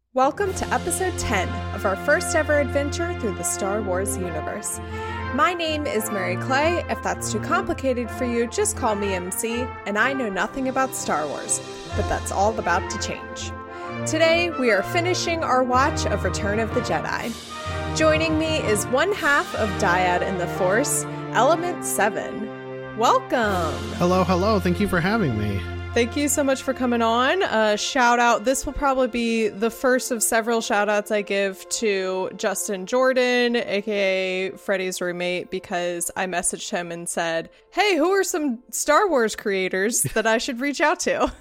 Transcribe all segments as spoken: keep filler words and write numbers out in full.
Welcome to episode ten of our first ever adventure through the Star Wars universe. My name is Mary Clay. If that's too complicated for you, just call me M C, and I know nothing about Star Wars, but that's all about to change. Today, we are finishing our watch of Return of the Jedi. Joining me is one half of Dyad in the Force, Element seven. Welcome! Hello, hello. Thank you for having me. Thank you so much for coming on. Uh, shout out. This will probably be the first of several shout outs I give to Justin Jordan, aka Freddie's roommate, because I messaged him and said, hey, who are some Star Wars creators that I should reach out to?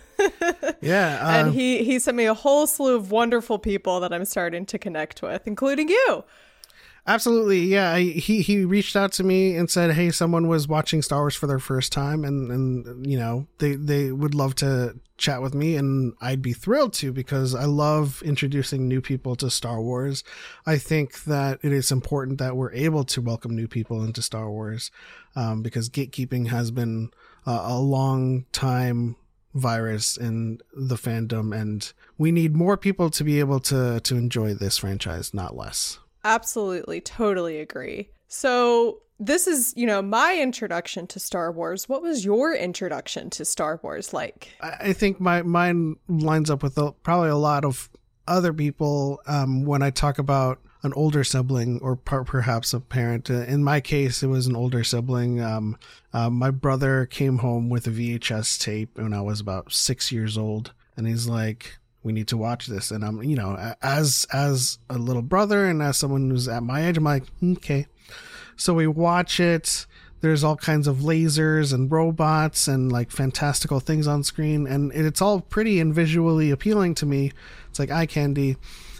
Yeah. Uh, and he, he sent me a whole slew of wonderful people that I'm starting to connect with, including you. Absolutely. Yeah. I, he, he reached out to me and said, hey, someone was watching Star Wars for their first time and, and, you know, they, they would love to chat with me, and I'd be thrilled to, because I love introducing new people to Star Wars. I think that it is important that we're able to welcome new people into Star Wars, um, because gatekeeping has been uh, a long time virus in the fandom, and we need more people to be able to, to enjoy this franchise, not less. Absolutely. Totally agree. So this is, you know, my introduction to Star Wars. What was your introduction to Star Wars like? I think my mine lines up with a, probably a lot of other people um, when I talk about an older sibling or per- perhaps a parent. In my case, it was an older sibling. Um, uh, my brother came home with a V H S tape when I was about six years old, and he's like, we need to watch this. And I'm, you know, as, as a little brother and as someone who's at my age, I'm like, okay. So we watch it. There's all kinds of lasers and robots and like fantastical things on screen. And it's all pretty and visually appealing to me. It's like eye candy.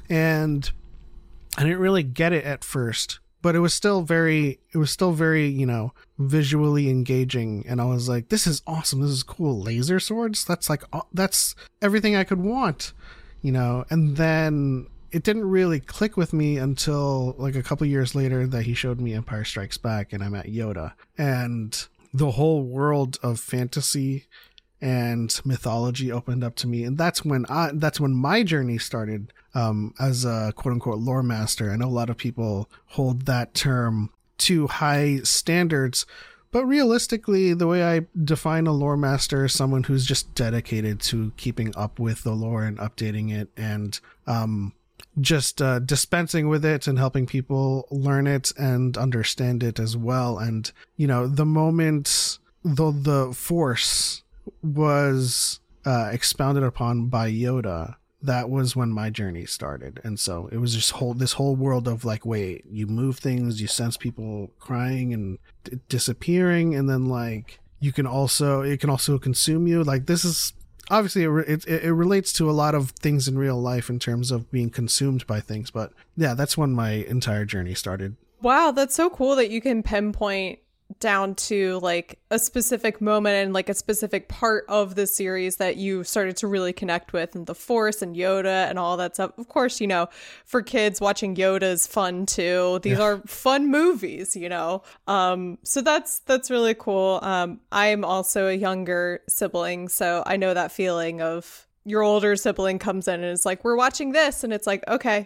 And I didn't really get it at first, but it was still very, it was still very, you know, visually engaging. And I was like, this is awesome. This is cool. Laser swords. That's like, that's everything I could want, you know? And then it didn't really click with me until like a couple years later that he showed me Empire Strikes Back, and I met Yoda, and the whole world of fantasy and mythology opened up to me. And that's when I, that's when my journey started, um, as a quote unquote lore master. I know a lot of people hold that term to high standards, but realistically, the way I define a lore master is someone who's just dedicated to keeping up with the lore and updating it, and, um, just, uh, dispensing with it and helping people learn it and understand it as well. And, you know, the moment the, the Force was uh, expounded upon by Yoda, that was when my journey started. And so it was just whole this whole world of like, wait, you move things, you sense people crying and d- disappearing, and then like you can also it can also consume you. Like, this is obviously it, it it relates to a lot of things in real life in terms of being consumed by things. But yeah, that's when my entire journey started. Wow, that's so cool that you can pinpoint down to like a specific moment and like a specific part of the series that you started to really connect with, and the Force and Yoda and all that stuff. Of course, you know, for kids, watching Yoda is fun too. These yeah. are fun movies, you know. Um, so that's that's really cool. Um, I'm also a younger sibling, so I know that feeling of your older sibling comes in and is like, we're watching this, and it's like, okay.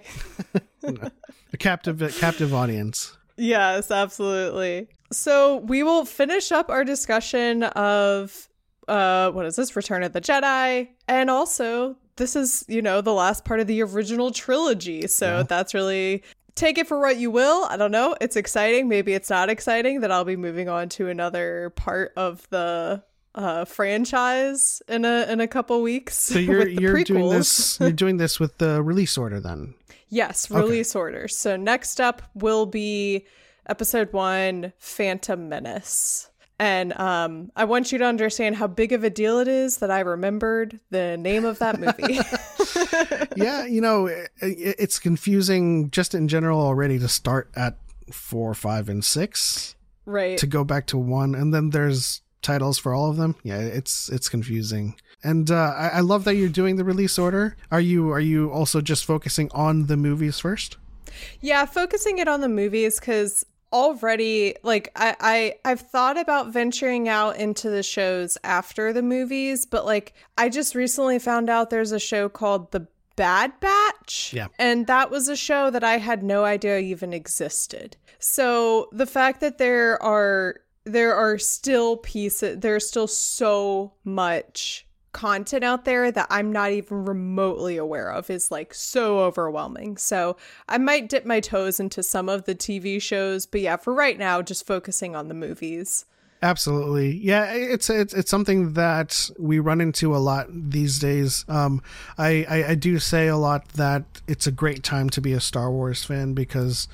a captive captive audience. Yes, absolutely. So we will finish up our discussion of, uh, what is this, Return of the Jedi. And also, this is, you know, the last part of the original trilogy. So yeah. That's really, take it for what you will. I don't know. It's exciting. Maybe it's not exciting that I'll be moving on to another part of the uh, franchise in a in a couple weeks. So you're you're doing this you're doing this with the release order then? Yes, release okay. order. So next up will be Episode one, Phantom Menace. And um, I want you to understand how big of a deal it is that I remembered the name of that movie. Yeah, you know, it, it's confusing just in general already to start at four, five, and six. Right. To go back to one, and then there's titles for all of them. Yeah, it's it's confusing. And uh, I, I love that you're doing the release order. Are you are you also just focusing on the movies first? Yeah, focusing it on the movies because already, like, I, I, I've thought about venturing out into the shows after the movies, but, like, I just recently found out there's a show called The Bad Batch much. Yeah. And that was a show that I had no idea even existed. So the fact that there are there are still pieces, there's still so much content out there that I'm not even remotely aware of is like so overwhelming. So I might dip my toes into some of the T V shows, but yeah, for right now, just focusing on the movies. Absolutely. Yeah, it's it's it's something that we run into a lot these days. Um, I, I, I do say a lot that it's a great time to be a Star Wars fan because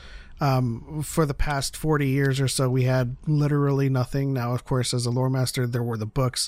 um, for the past forty years or so, we had literally nothing. Now, of course, as a lore master, there were the books.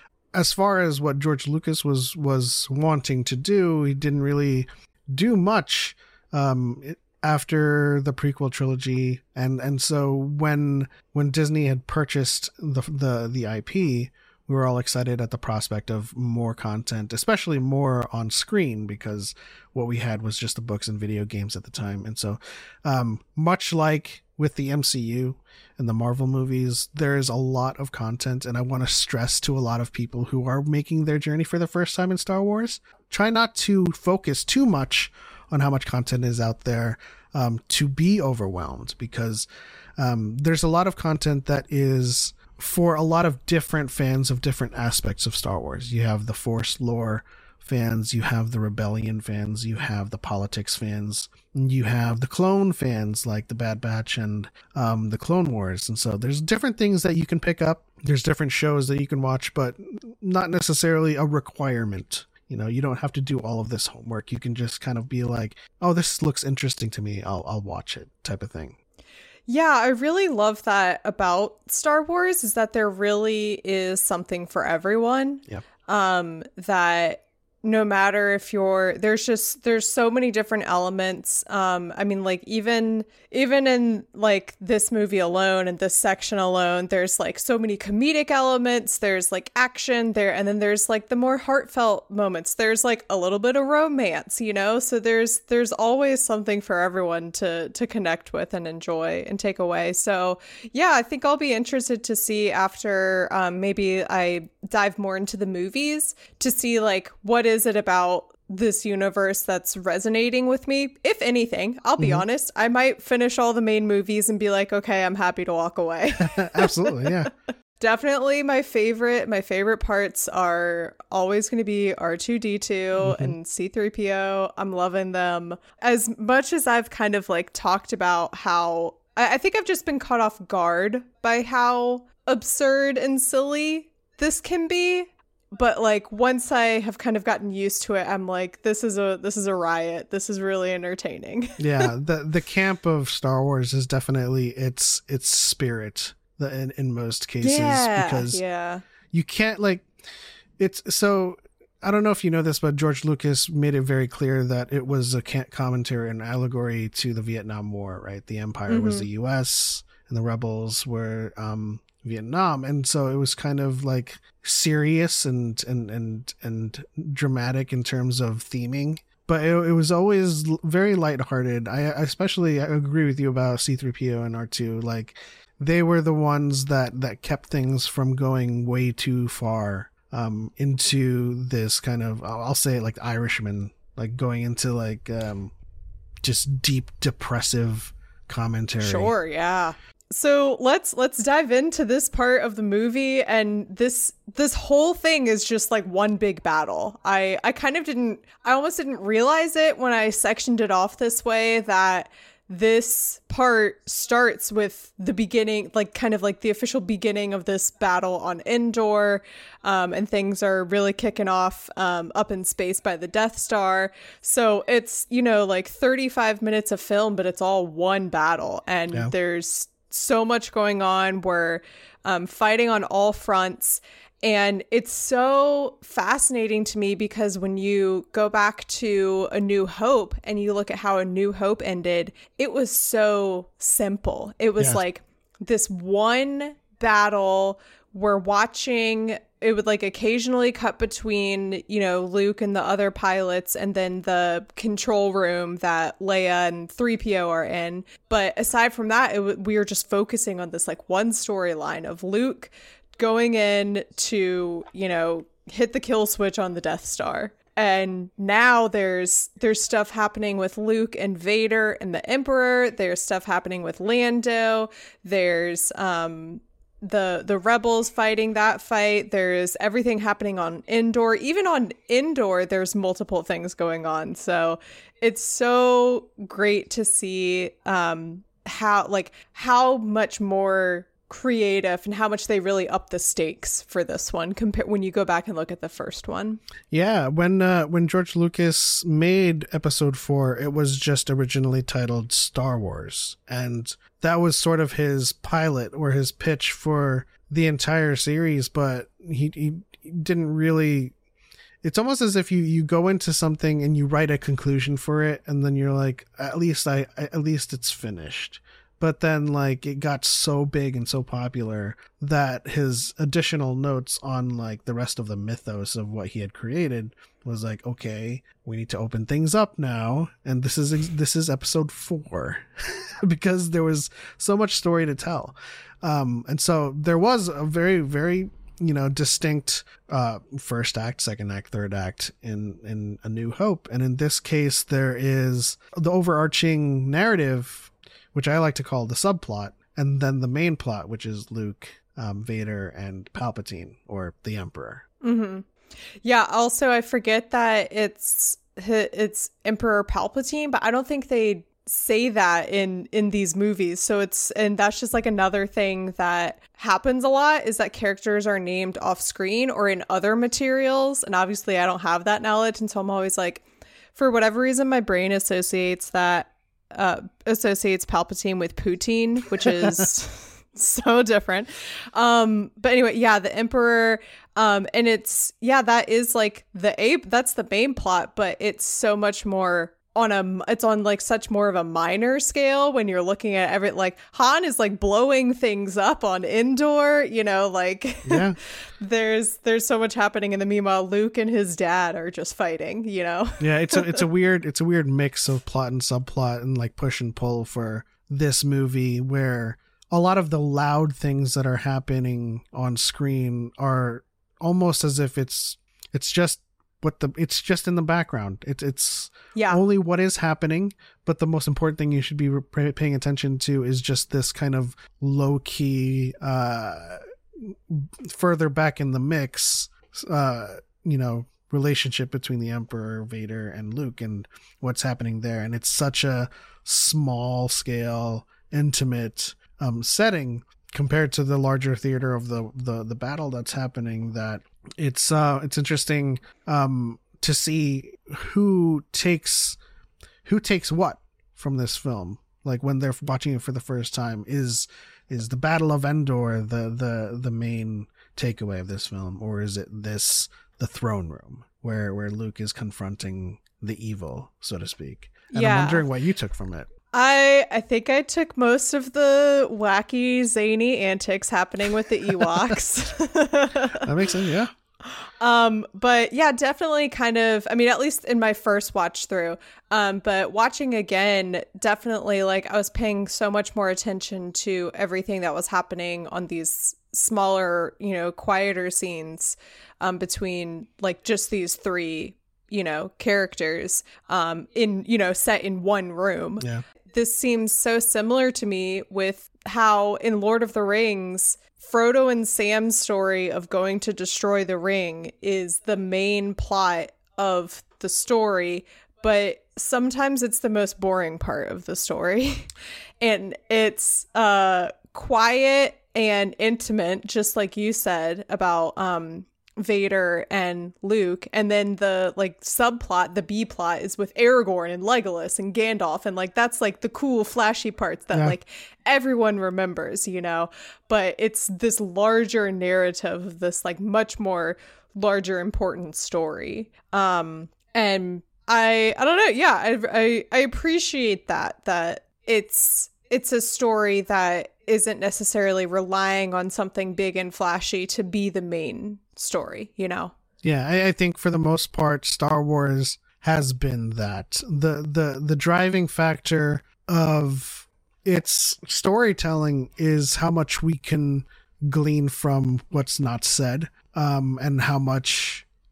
As far as what George Lucas was, was wanting to do, he didn't really do much. Um, it, after the prequel trilogy, and and so when when Disney had purchased the the the I P, we were all excited at the prospect of more content, especially more on screen, because what we had was just the books and video games at the time. And so um much like with the M C U and the Marvel movies, there is a lot of content, and I want to stress to a lot of people who are making their journey for the first time in Star Wars, try not to focus too much on how much content is out there, um, to be overwhelmed, because um, there's a lot of content that is for a lot of different fans of different aspects of Star Wars. You have the Force lore fans, you have the Rebellion fans, you have the politics fans, you have the clone fans like the Bad Batch and um, the Clone Wars. And so there's different things that you can pick up. There's different shows that you can watch, but not necessarily a requirement. You know, you don't have to do all of this homework. You can just kind of be like, oh, this looks interesting to me. I'll I'll watch it type of thing. Yeah, I really love that about Star Wars, is that there really is something for everyone. Yep. Um, that no matter if you're, there's just, there's so many different elements. Um, I mean, like even, even in like this movie alone and this section alone, there's like so many comedic elements, there's like action there. And then there's like the more heartfelt moments. There's like a little bit of romance, you know? So there's, there's always something for everyone to, to connect with and enjoy and take away. So yeah, I think I'll be interested to see after, um, maybe I dive more into the movies to see like, what is it about this universe that's resonating with me? If anything, I'll be mm-hmm. honest, I might finish all the main movies and be like, okay, I'm happy to walk away. Absolutely, yeah. Definitely my favorite, my favorite parts are always going to be R two D two mm-hmm. and C three P O. I'm loving them. As much as I've kind of like talked about how, I, I think I've just been caught off guard by how absurd and silly this can be. But like once I have kind of gotten used to it, I'm like, this is a this is a riot. This is really entertaining. Yeah, the the camp of Star Wars is definitely its its spirit in in most cases, yeah, because yeah. you can't like it's so. I don't know if you know this, but George Lucas made it very clear that it was a commentary and allegory to the Vietnam War. Right, the Empire mm-hmm. was the U S and the rebels were um. Vietnam, and so it was kind of like serious and and and and dramatic in terms of theming, but it, it was always very lighthearted. I especially I agree with you about C three P O and R two. Like they were the ones that that kept things from going way too far um into this kind of, I'll say it like Irishman, like going into like um just deep depressive commentary. Sure, yeah. So let's let's dive into this part of the movie, and this this whole thing is just like one big battle. I I kind of didn't I almost didn't realize it when I sectioned it off this way, that this part starts with the beginning, like kind of like the official beginning of this battle on Endor, um, and things are really kicking off um, up in space by the Death Star. So it's, you know, like thirty-five minutes of film, but it's all one battle, and yeah. there's so much going on. We're um, fighting on all fronts. And it's so fascinating to me because when you go back to A New Hope and you look at how A New Hope ended, it was so simple. It was yes. like this one battle. We're watching, it would like occasionally cut between, you know, Luke and the other pilots and then the control room that Leia and three P O are in. But aside from that, it w- we were just focusing on this like one storyline of Luke going in to, you know, hit the kill switch on the Death Star. And now there's there's stuff happening with Luke and Vader and the Emperor. There's stuff happening with Lando. There's um the the rebels fighting that fight. There's everything happening on Endor. Even on Endor, there's multiple things going on. So it's so great to see um how like how much more creative and how much they really up the stakes for this one compared when you go back and look at the first one. Yeah, when uh, when George Lucas made episode four, it was just originally titled Star Wars, and that was sort of his pilot or his pitch for the entire series, but he, he didn't really. It's almost as if you, you go into something and you write a conclusion for it, and then you're like, at least I at least it's finished. But then, like, it got so big and so popular that his additional notes on, like, the rest of the mythos of what he had created was like, okay, we need to open things up now. And this is this is episode four because there was so much story to tell. Um, and so there was a very, very, you know, distinct uh, first act, second act, third act in, in A New Hope. And in this case, there is the overarching narrative, which I like to call the subplot, and then the main plot, which is Luke, um, Vader, and Palpatine, or the Emperor. Mm-hmm. Yeah. Also, I forget that it's it's Emperor Palpatine, but I don't think they say that in in these movies. So it's and that's just like another thing that happens a lot is that characters are named off screen or in other materials, and obviously I don't have that knowledge, and so I'm always like, for whatever reason, my brain associates that. Uh, associates Palpatine with Poutine, which is so different. Um, but anyway, yeah, the Emperor, um, and it's, yeah, that is like the ape, that's the main plot, but it's so much more on a, it's on like such more of a minor scale when you're looking at every, like Han is like blowing things up on Endor, you know, like yeah. there's, there's so much happening. And the meanwhile, Luke and his dad are just fighting, you know? Yeah. It's a, it's a weird, it's a weird mix of plot and subplot and like push and pull for this movie where a lot of the loud things that are happening on screen are almost as if it's, it's just, What the it's just in the background. It's it's yeah. only what is happening, but the most important thing you should be re- paying attention to is just this kind of low key, uh, further back in the mix, uh, you know, relationship between the Emperor, Vader, and Luke, and what's happening there. And it's such a small scale, intimate um, setting compared to the larger theater of the the the battle that's happening that. It's uh it's interesting um to see who takes who takes what from this film. Like when they're watching it for the first time, is is the Battle of Endor the the the main takeaway of this film, or is it this the throne room where where Luke is confronting the evil, so to speak? And yeah. I'm wondering what you took from it. I I think I took most of the wacky, zany antics happening with the Ewoks. That makes sense, yeah. Um, but yeah, definitely kind of, I mean, at least in my first watch through, um, but watching again, definitely like I was paying so much more attention to everything that was happening on these smaller, you know, quieter scenes, um, between like just these three, you know, characters, um, in, you know, set in one room. Yeah. This seems so similar to me with how in Lord of the Rings, Frodo and Sam's story of going to destroy the ring is the main plot of the story, but sometimes it's the most boring part of the story. And it's uh, quiet and intimate, just like you said about um, Vader and Luke, and then the like subplot, the B plot, is with Aragorn and Legolas and Gandalf, and like that's like the cool flashy parts that yeah. like everyone remembers, you know. But it's this larger narrative of this like much more larger important story. Um, and I I don't know, yeah, I I, I appreciate that that it's it's a story that isn't necessarily relying on something big and flashy to be the main story, you know? Yeah, I, I think for the most part, Star Wars has been that. The the the driving factor of its storytelling is how much we can glean from what's not said, um, and how much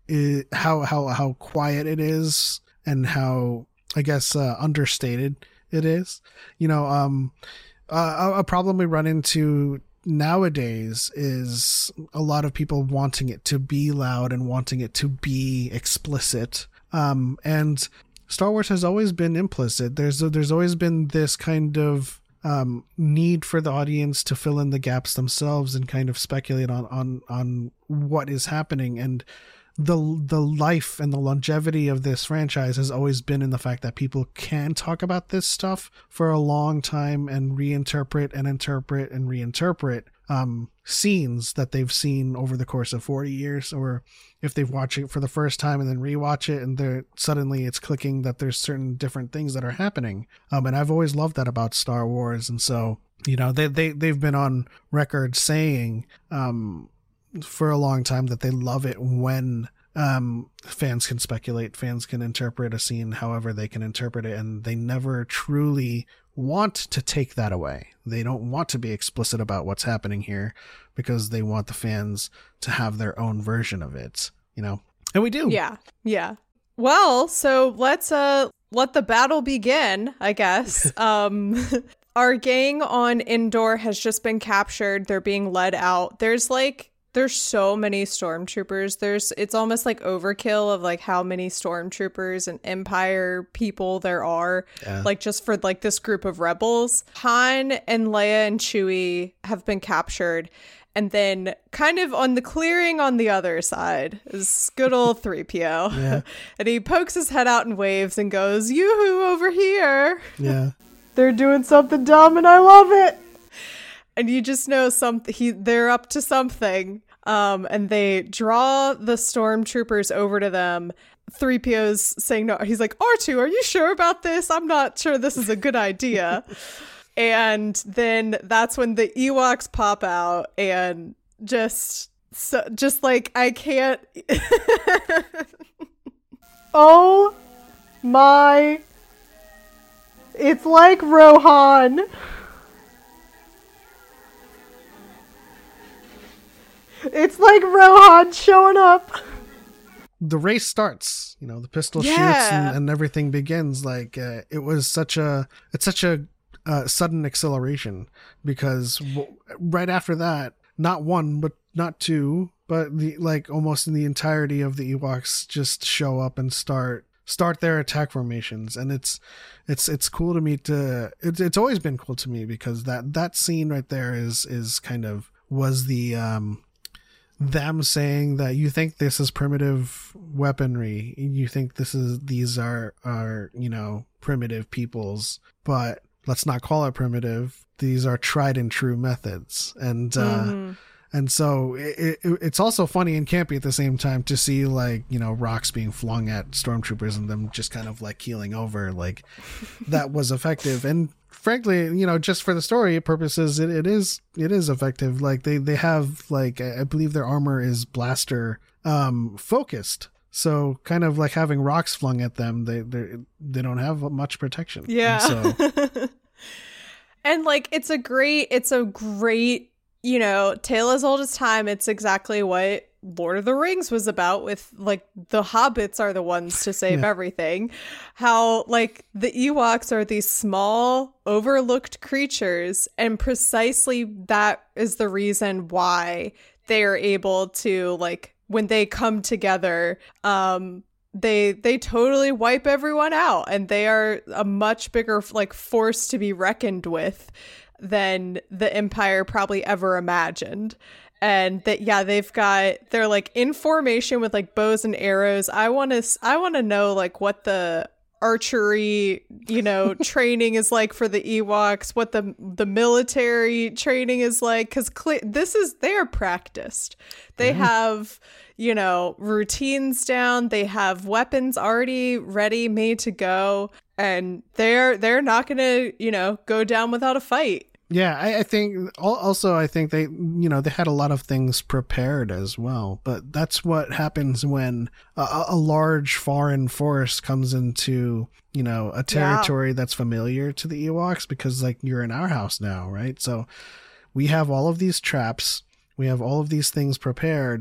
is, how how how quiet it is, and how I guess uh, understated it is. You know, um, uh, a problem we run into nowadays is a lot of people wanting it to be loud and wanting it to be explicit. Um, and Star Wars has always been implicit. There's there's always been this kind of um, need for the audience to fill in the gaps themselves and kind of speculate on on on what is happening. And the the life and the longevity of this franchise has always been in the fact that people can talk about this stuff for a long time and reinterpret and interpret and reinterpret um, scenes that they've seen over the course of forty years, or if they've watched it for the first time and then rewatch it and they're suddenly it's clicking that there's certain different things that are happening. Um, and I've always loved that about Star Wars. And so, you know, they, they, they've been on record saying, um, for a long time that they love it when um, fans can speculate, fans can interpret a scene however they can interpret it, and they never truly want to take that away. They don't want to be explicit about what's happening here because they want the fans to have their own version of it, you know? And we do. Yeah. Yeah. Well, so let's uh let the battle begin, I guess. um our gang on Endor has just been captured. They're being led out. There's like There's so many stormtroopers. There's it's almost like overkill of like how many stormtroopers and Empire people there are. Yeah. Like just for like this group of rebels. Han and Leia and Chewie have been captured. And then kind of on the clearing on the other side is good old three P O. Yeah. And he pokes his head out and waves and goes, "Yoo-hoo, over here." Yeah. They're doing something dumb and I love it. And you just know something. He they're up to something. Um, and they draw the stormtroopers over to them. three P O's saying no. He's like, R two, are you sure about this? I'm not sure this is a good idea. And then that's when the Ewoks pop out and just, so, just like, I can't. Oh my. It's like Rohan. It's like Rohan showing up. The race starts, you know, the pistol yeah. shoots and, and everything begins. Like uh, it was such a, it's such a uh, sudden acceleration because w- right after that, not one, but not two, but the, like almost in the entirety of the Ewoks just show up and start, start their attack formations. And it's, it's, it's cool to me to, it's, it's always been cool to me because that, that scene right there is, is kind of was the, um, them saying that you think this is primitive weaponry, you think this is these are are you know primitive peoples, but let's not call it primitive. These are tried and true methods. And uh mm-hmm. and so it, it, it's also funny and campy at the same time to see like you know rocks being flung at stormtroopers and them just kind of like keeling over. Like that was effective. And frankly, you know, just for the story purposes, it, it is it is effective. Like they, they have like I believe their armor is blaster um, focused, so kind of like having rocks flung at them, they they they don't have much protection. Yeah, and, so. And like it's a great it's a great you know tale as old as time. It's exactly what Lord of the Rings was about, with like the hobbits are the ones to save yeah. everything. How like the Ewoks are these small overlooked creatures, and precisely that is the reason why they are able to like when they come together um they they totally wipe everyone out, and they are a much bigger like force to be reckoned with than the Empire probably ever imagined. And that, yeah, they've got, they're like in formation with like bows and arrows. I want to, I want to know like what the archery, you know, training is like for the Ewoks, what the the military training is like. Cause cl- this is, they are practiced. They mm-hmm. have, you know, routines down. They have weapons already ready, made to go. And they're, they're not going to, you know, go down without a fight. Yeah, I, I think also I think they, you know, they had a lot of things prepared as well. But that's what happens when a, a large foreign force comes into, you know, a territory yeah. that's familiar to the Ewoks, because like you're in our house now, right? So we have all of these traps. We have all of these things prepared.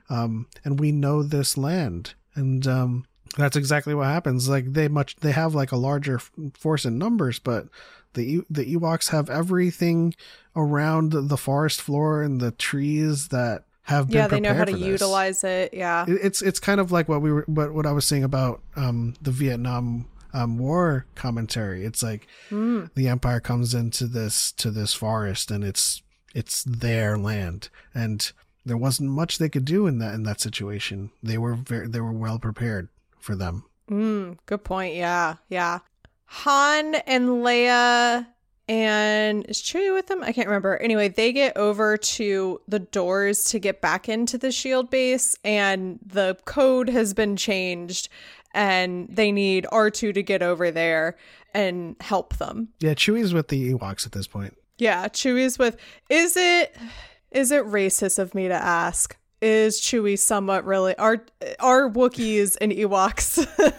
um, and we know this land. And um, that's exactly what happens. Like they much they have like a larger f- force in numbers, but the the Ewoks have everything around the forest floor and the trees that have been yeah, they know how to for this. utilize it. Yeah, It, it's it's kind of like what we were what, what I was saying about um, the Vietnam um, War commentary. It's like mm. the Empire comes into this to this forest and it's it's their land, and there wasn't much they could do in that in that situation. They were very they were well prepared for them. Mm, good point. Yeah, yeah. Han and Leia and is Chewie with them? I can't remember. Anyway, they get over to the doors to get back into the shield base, and the code has been changed, and they need R two to get over there and help them. Yeah, Chewie's with the Ewoks at this point. Yeah, Chewie's with. Is it is it racist of me to ask? Is Chewie somewhat really are are Wookiees and Ewoks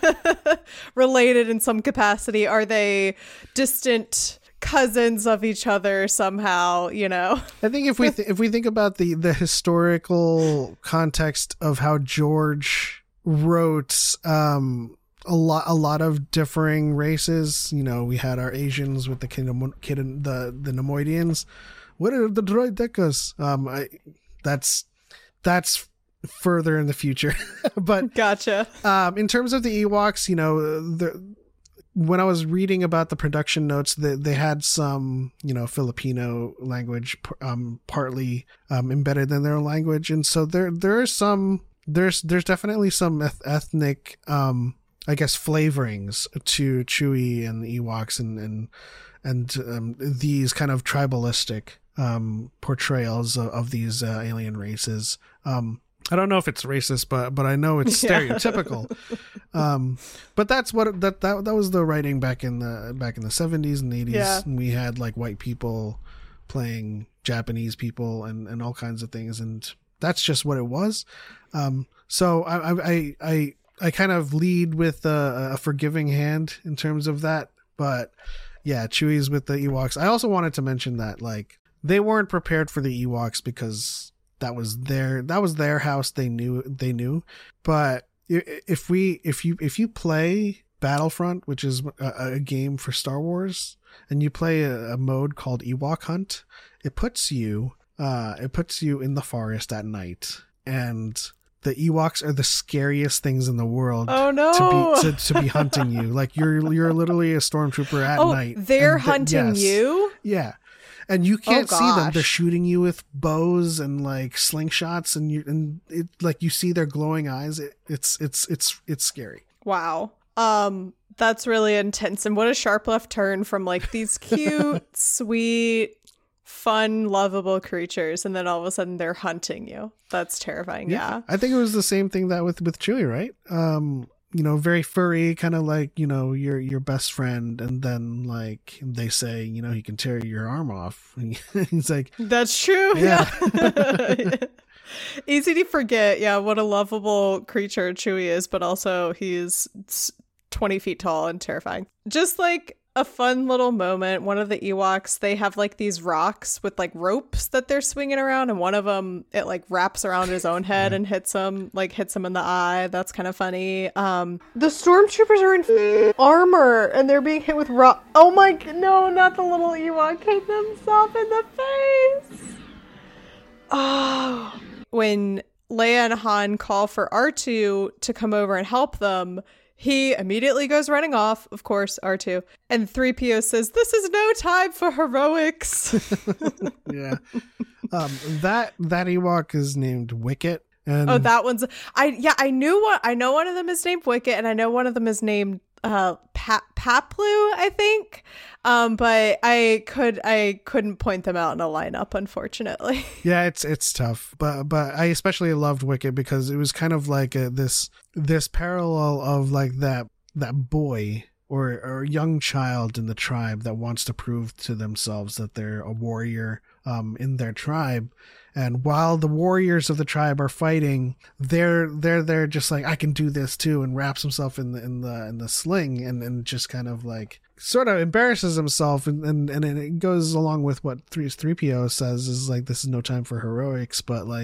related in some capacity? Are they distant cousins of each other somehow? You know, I think if we th- if we think about the the historical context of how George wrote um, a lot a lot of differing races. You know, we had our Asians with the Kingdom, kid, the the Nemoidians. What are the Droidekas? Um, I that's. That's further in the future. But gotcha. Um, in terms of the Ewoks, you know, the, when I was reading about the production notes, they, they had some, you know, Filipino language um, partly um, embedded in their language. And so there there are some, there's there's definitely some eth- ethnic, um, I guess, flavorings to Chewie and the Ewoks and, and, and um, these kind of tribalistic um portrayals of, of these uh, alien races. um I don't know if it's racist, but but I know it's stereotypical. Yeah. um but that's what that, that that was the writing back in the back in the seventies and eighties. Yeah. And we had like white people playing Japanese people and and all kinds of things, and that's just what it was. um so I I I I kind of lead with a, a forgiving hand in terms of that, but yeah, Chewie's with the Ewoks. I also wanted to mention that like they weren't prepared for the Ewoks because that was their that was their house. They knew they knew. But if we if you if you play Battlefront, which is a, a game for Star Wars, and you play a, a mode called Ewok Hunt, it puts you uh, it puts you in the forest at night, and the Ewoks are the scariest things in the world. Oh no! To be to, to be hunting you, like you're you're literally a stormtrooper at oh, night. They're hunting yes, you. Yeah. And you can't oh, see them. They're shooting you with bows and like slingshots, and you and it like you see their glowing eyes. It, it's it's it's it's scary. Wow. Um, that's really intense. And what a sharp left turn from like these cute, sweet, fun, lovable creatures, and then all of a sudden they're hunting you. That's terrifying. Yeah. yeah. I think it was the same thing that with with Chewie, right? Um, you know, very furry, kind of like, you know, your your best friend, and then like they say, you know, he can tear your arm off. And he's like, that's true. Yeah. yeah. Easy to forget. Yeah, what a lovable creature Chewie is, but also he's twenty feet tall and terrifying. Just like a fun little moment. One of the Ewoks, they have like these rocks with like ropes that they're swinging around, and one of them it like wraps around his own head and hits him like hits him in the eye. That's kind of funny. Um, the stormtroopers are in armor and they're being hit with rock. Oh my no, not the little Ewok hit themselves in the face. Oh, when Leia and Han call for R two to come over and help them, he immediately goes running off, of course, R two. And three P O says, "This is no time for heroics." Yeah. Um, that that Ewok is named Wicket. And oh, that one's I yeah, I knew what I know one of them is named Wicket, and I know one of them is named uh pa- Paplu, I think. Um, but I could I couldn't point them out in a lineup, unfortunately. Yeah, it's it's tough. But but I especially loved Wicket because it was kind of like a, this this parallel of like that that boy or or young child in the tribe that wants to prove to themselves that they're a warrior um in their tribe. And while the warriors of the tribe are fighting, they're they're they're just like, I can do this too, and wraps himself in the in the in the sling and, and just kind of like sort of embarrasses himself, and, and, and it goes along with what three three P O says is like, this is no time for heroics. But like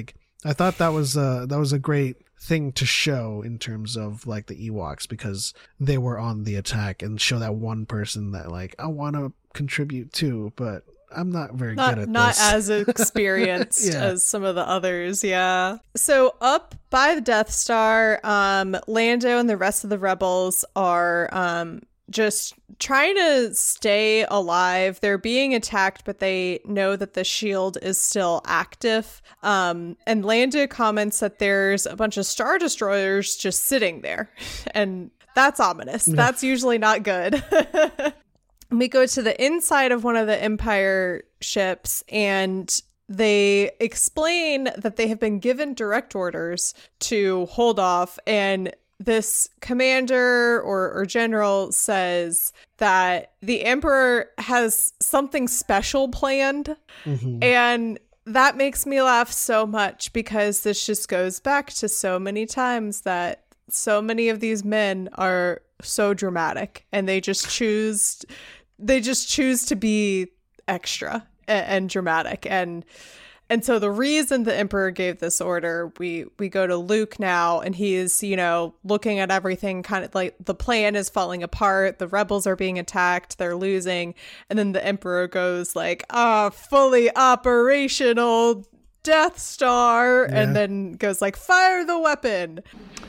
I thought that was uh that was a great thing to show in terms of like the Ewoks, because they were on the attack, and show that one person that like, I want to contribute too, but I'm not very not, good at not this. Not as experienced yeah. as some of the others, yeah. So up by the Death Star, um, Lando and the rest of the rebels are um, just trying to stay alive. They're being attacked, but they know that the shield is still active. Um, and Lando comments that there's a bunch of Star Destroyers just sitting there. And that's ominous. Yeah. That's usually not good. We go to the inside of one of the Empire ships, and they explain that they have been given direct orders to hold off. And this commander or, or general says that the Emperor has something special planned. Mm-hmm. And that makes me laugh so much, because this just goes back to so many times that so many of these men are so dramatic, and they just choose they just choose to be extra and, and dramatic. And and so the reason the Emperor gave this order, we we go to Luke now, and he is, you know, looking at everything, kind of like the plan is falling apart, the rebels are being attacked, they're losing, and then the Emperor goes like, ah, fully operational Death Star, yeah. And then goes like, fire the weapon.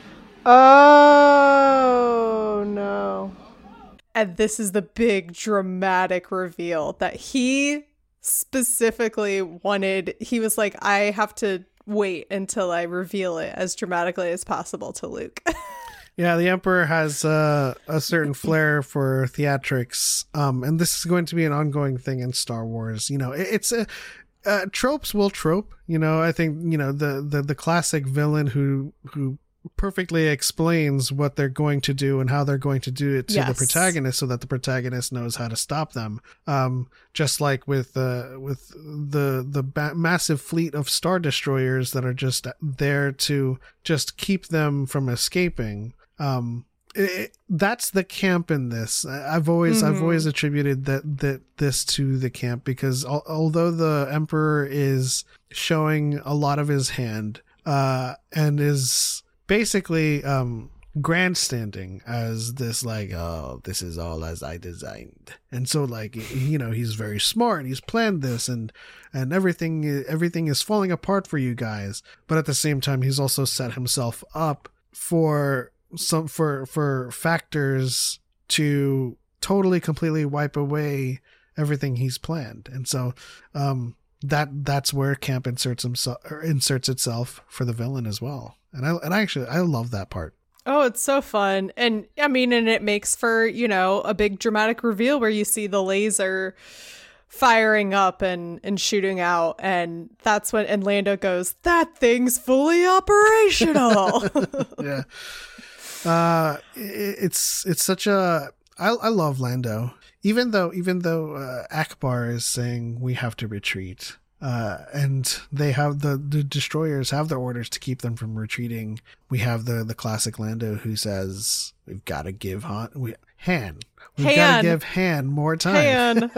Oh no. And this is the big dramatic reveal that he specifically wanted. He was like, I have to wait until I reveal it as dramatically as possible to Luke. Yeah, the Emperor has uh, a certain flair for theatrics. Um, and this is going to be an ongoing thing in Star Wars. You know, it, it's a uh, tropes will trope. You know, I think, you know, the, the, the classic villain who, who, perfectly explains what they're going to do and how they're going to do it to yes. the protagonist, so that the protagonist knows how to stop them. Um, just like with uh, with the the ba- massive fleet of Star Destroyers that are just there to just keep them from escaping. Um, it, that's the camp in this. I've always mm-hmm. I've always attributed that that this to the camp, because al- although the Emperor is showing a lot of his hand uh, and is basically um grandstanding as this like, oh, this is all as I designed, and so like, you know, he's very smart, he's planned this, and and everything everything is falling apart for you guys, but at the same time he's also set himself up for some for for factors to totally completely wipe away everything he's planned. And so um that that's where camp inserts himself or inserts itself for the villain as well. And I and I actually I love that part. Oh, it's so fun. And I mean, and it makes for, you know, a big dramatic reveal where you see the laser firing up and, and shooting out. And that's when, and Lando goes, that thing's fully operational. Yeah. Uh, it, it's, it's such a, I, I love Lando. Even though, even though uh, Akbar is saying we have to retreat. Uh, and they have the, the destroyers have their orders to keep them from retreating. We have the, the classic Lando who says, we've got to give Han, we, Han, we've got to give Han more time. Han.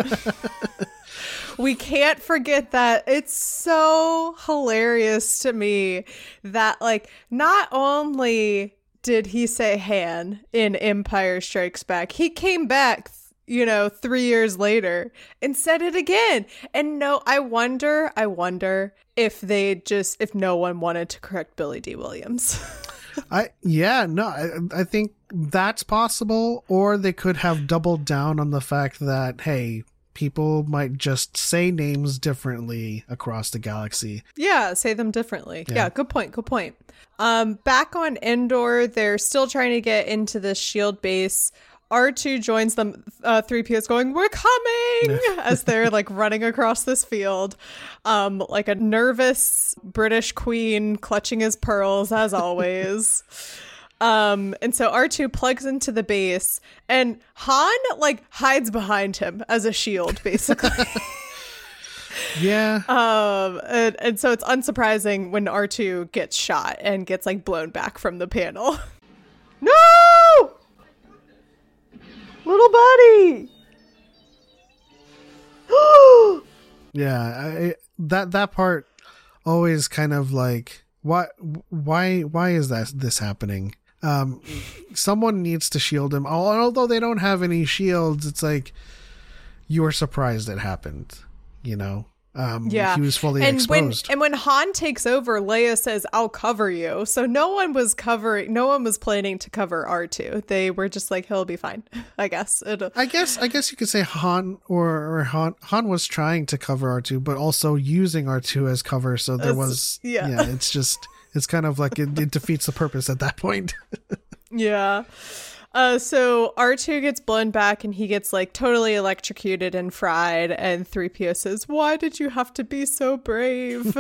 We can't forget that. It's so hilarious to me that, like, not only did he say Han in Empire Strikes Back, he came back you know, three years later and said it again. And no, I wonder, I wonder if they just, if no one wanted to correct Billy D. Williams. I, yeah, no, I, I think that's possible. Or they could have doubled down on the fact that, hey, people might just say names differently across the galaxy. Yeah, say them differently. Yeah, yeah good point, good point. Um, back on Endor, they're still trying to get into this shield base. R two joins them. uh, three P O is going, we're coming, as they're like running across this field, um, like a nervous British queen clutching his pearls, as always. um, and so R two plugs into the base, and Han like hides behind him as a shield, basically. Yeah. Um, and, and so it's unsurprising when R two gets shot and gets like blown back from the panel. No! Little buddy. Yeah, I, that that part always kind of like Why why why is that this happening? Um, someone needs to shield him. Although they don't have any shields, it's like you were surprised it happened. You know. Um, yeah, he was fully and exposed. When, and when Han takes over, Leia says, "I'll cover you." So no one was covering. No one was planning to cover R two. They were just like, "He'll be fine." I guess. It'll- I guess. I guess you could say Han or, or Han. Han was trying to cover R two, but also using R two as cover. So there As- was. yeah. yeah. It's just. It's kind of like it, it defeats the purpose at that point. Yeah. Uh, so R two gets blown back and he gets like totally electrocuted and fried. And three P O says, "Why did you have to be so brave?"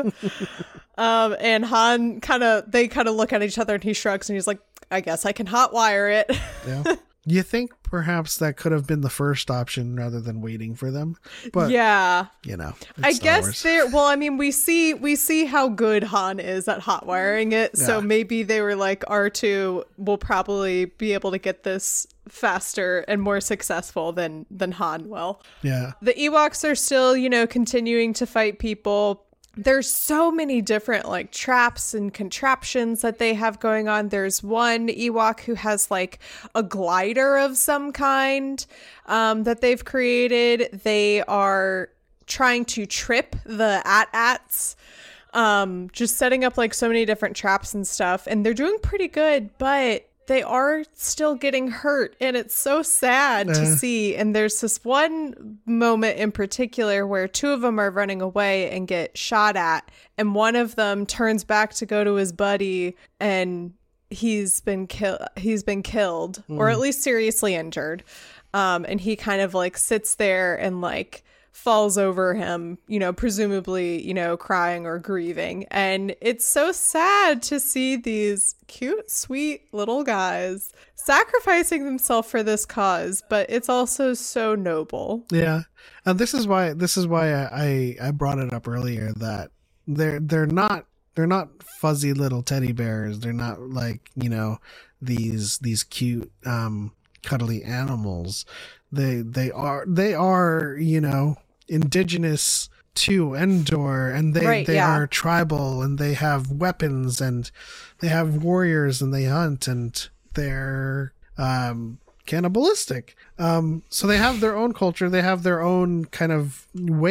um, and Han kind of, they kind of look at each other and he shrugs and he's like, "I guess I can hotwire it." Yeah. You think perhaps that could have been the first option rather than waiting for them, but yeah, you know, it's I Star guess Wars. they're well. I mean, we see we see how good Han is at hotwiring it, so Yeah. maybe they were like, R two will probably be able to get this faster and more successful than than Han will. Yeah. The Ewoks are still, you know, continuing to fight people. There's so many different like traps and contraptions that they have going on. There's one Ewok who has like a glider of some kind um, that they've created. They are trying to trip the AT-ATs, um, just setting up like so many different traps and stuff. And they're doing pretty good, but they are still getting hurt, and it's so sad to Uh. see. And there's this one moment in particular where two of them are running away and get shot at, and one of them turns back to go to his buddy, and he's been killed. He's been killed, or at least seriously injured. Um, and he kind of like sits there and like falls over him, you know, presumably, you know, crying or grieving. And it's so sad to see these cute, sweet little guys sacrificing themselves for this cause, but it's also so noble. Yeah. And this is why this is why I, I, I brought it up earlier that they're they're not they're not fuzzy little teddy bears. They're not like, you know, these these cute um cuddly animals. They they are they are, you know, indigenous to Endor, and they Right, they yeah. are tribal, and they have weapons, and they have warriors, and they hunt, and they're um cannibalistic. Um so they have their own culture, they have their own kind of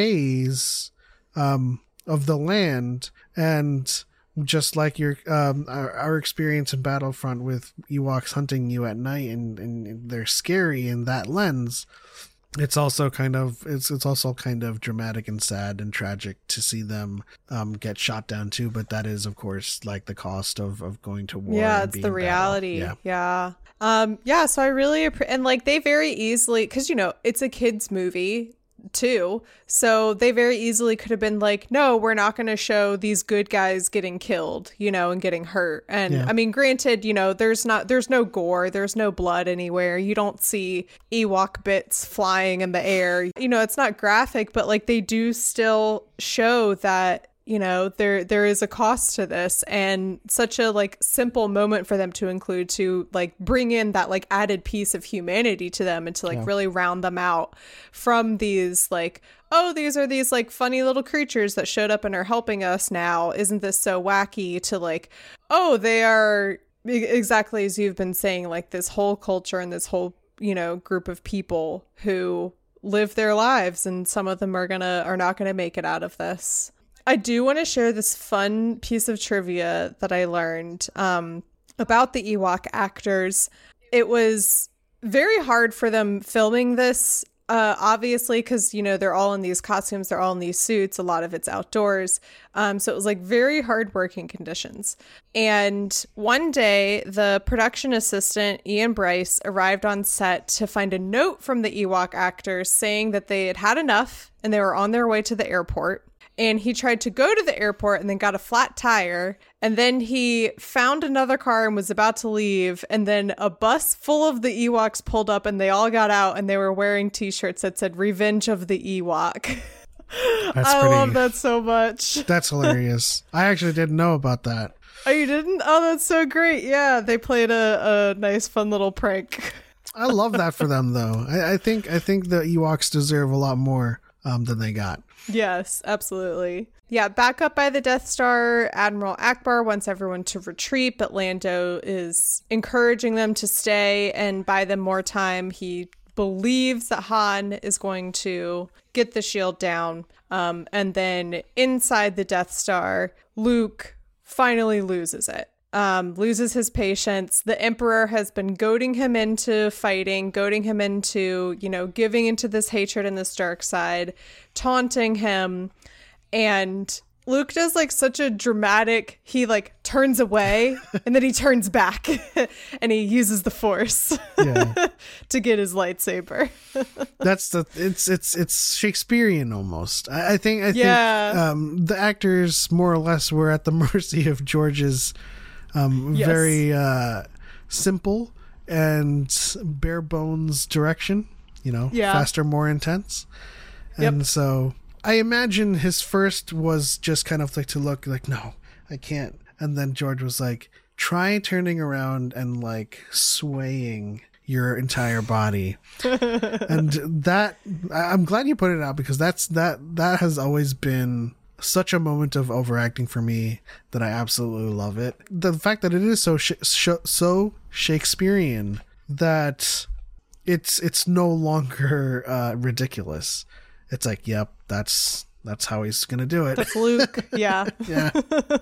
ways um of the land. And just like your um our, our experience in Battlefront with Ewoks hunting you at night, and, and they're scary in that lens, it's also kind of it's it's also kind of dramatic and sad and tragic to see them um get shot down too. But that is, of course, like the cost of of going to war. Yeah, and it's being the battle. reality. Yeah. Yeah. Um, yeah, so I really, appre- and like they very easily, because, you know, it's a kid's movie too. So they very easily could have been like, no, we're not going to show these good guys getting killed, you know, and getting hurt. And Yeah. I mean, granted, you know, there's not, there's no gore, there's no blood anywhere. You don't see Ewok bits flying in the air. You know, it's not graphic, but like they do still show that, you know, there there is a cost to this, and such a like simple moment for them to include to like bring in that like added piece of humanity to them and to like Yeah. really round them out from these like, oh, these are these like funny little creatures that showed up and are helping us now. Isn't this so wacky? To like, oh, they are e- exactly as you've been saying, like this whole culture and this whole, you know, group of people who live their lives, and some of them are gonna are not gonna make it out of this. I do want to share this fun piece of trivia that I learned um, about the Ewok actors. It was very hard for them filming this, uh, obviously, because, you know, they're all in these costumes, they're all in these suits, a lot of it's outdoors. Um, so it was like very hard working conditions. And one day, the production assistant, Ian Bryce, arrived on set to find a note from the Ewok actors saying that they had had enough and they were on their way to the airport. And he tried to go to the airport and then got a flat tire. And then he found another car and was about to leave. And then a bus full of the Ewoks pulled up and they all got out and they were wearing t-shirts that said Revenge of the Ewok. That's I pretty, love that so much. That's hilarious. I actually didn't know about that. Oh, you didn't? Oh, that's so great. Yeah, they played a, a nice, fun little prank. I love that for them, though. I, I think I think the Ewoks deserve a lot more um, than they got. Yes, absolutely. Yeah, back up by the Death Star, Admiral Akbar wants everyone to retreat, but Lando is encouraging them to stay and buy them more time. He believes that Han is going to get the shield down. Um, and then inside the Death Star, Luke finally loses it. Um, loses his patience. The Emperor has been goading him into fighting, goading him into, you know, giving into this hatred and this dark side, taunting him. And Luke does like such a dramatic, he like turns away and then he turns back and he uses the Force yeah. to get his lightsaber. That's the, it's, it's, it's Shakespearean almost. I, I think, I yeah. think, um, the actors more or less were at the mercy of George's, um, yes. very, uh, simple and bare bones direction, you know, yeah. faster, more intense. And yep. so I imagine his first was just kind of like to look like, no, I can't. And then George was like, try turning around and like swaying your entire body. And that, I'm glad you put it out because that's, that, that has always been such a moment of overacting for me that I absolutely love it. The fact that it is so, sh- sh- so Shakespearean that it's, it's no longer uh, ridiculous. It's like, yep, that's that's how he's gonna do it. That's Luke. Yeah. Yeah.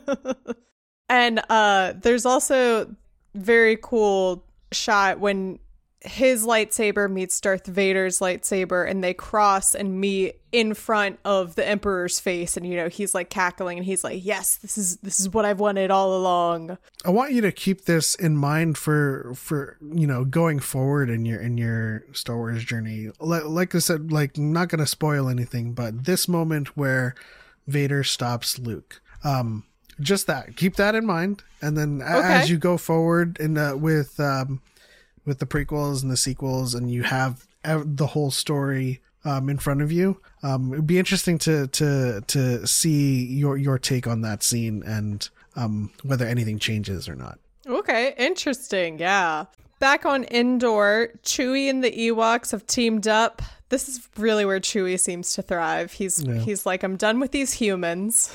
And uh, there's also very cool shot when his lightsaber meets Darth Vader's lightsaber and they cross and meet in front of the Emperor's face, and you know he's like cackling and he's like, yes, this is this is what I've wanted all along. I want you to keep this in mind for for you know going forward in your in your Star Wars journey. Like, like I said, like not gonna spoil anything, but this moment where Vader stops Luke, um just that, keep that in mind, and then okay. as you go forward in uh, with um with the prequels and the sequels, and you have the whole story um, in front of you. Um, it'd be interesting to to to see your your take on that scene and um, whether anything changes or not. Okay, interesting. Yeah. Back on Endor, Chewie and the Ewoks have teamed up. This is really where Chewie seems to thrive. He's yeah. he's like, I'm done with these humans.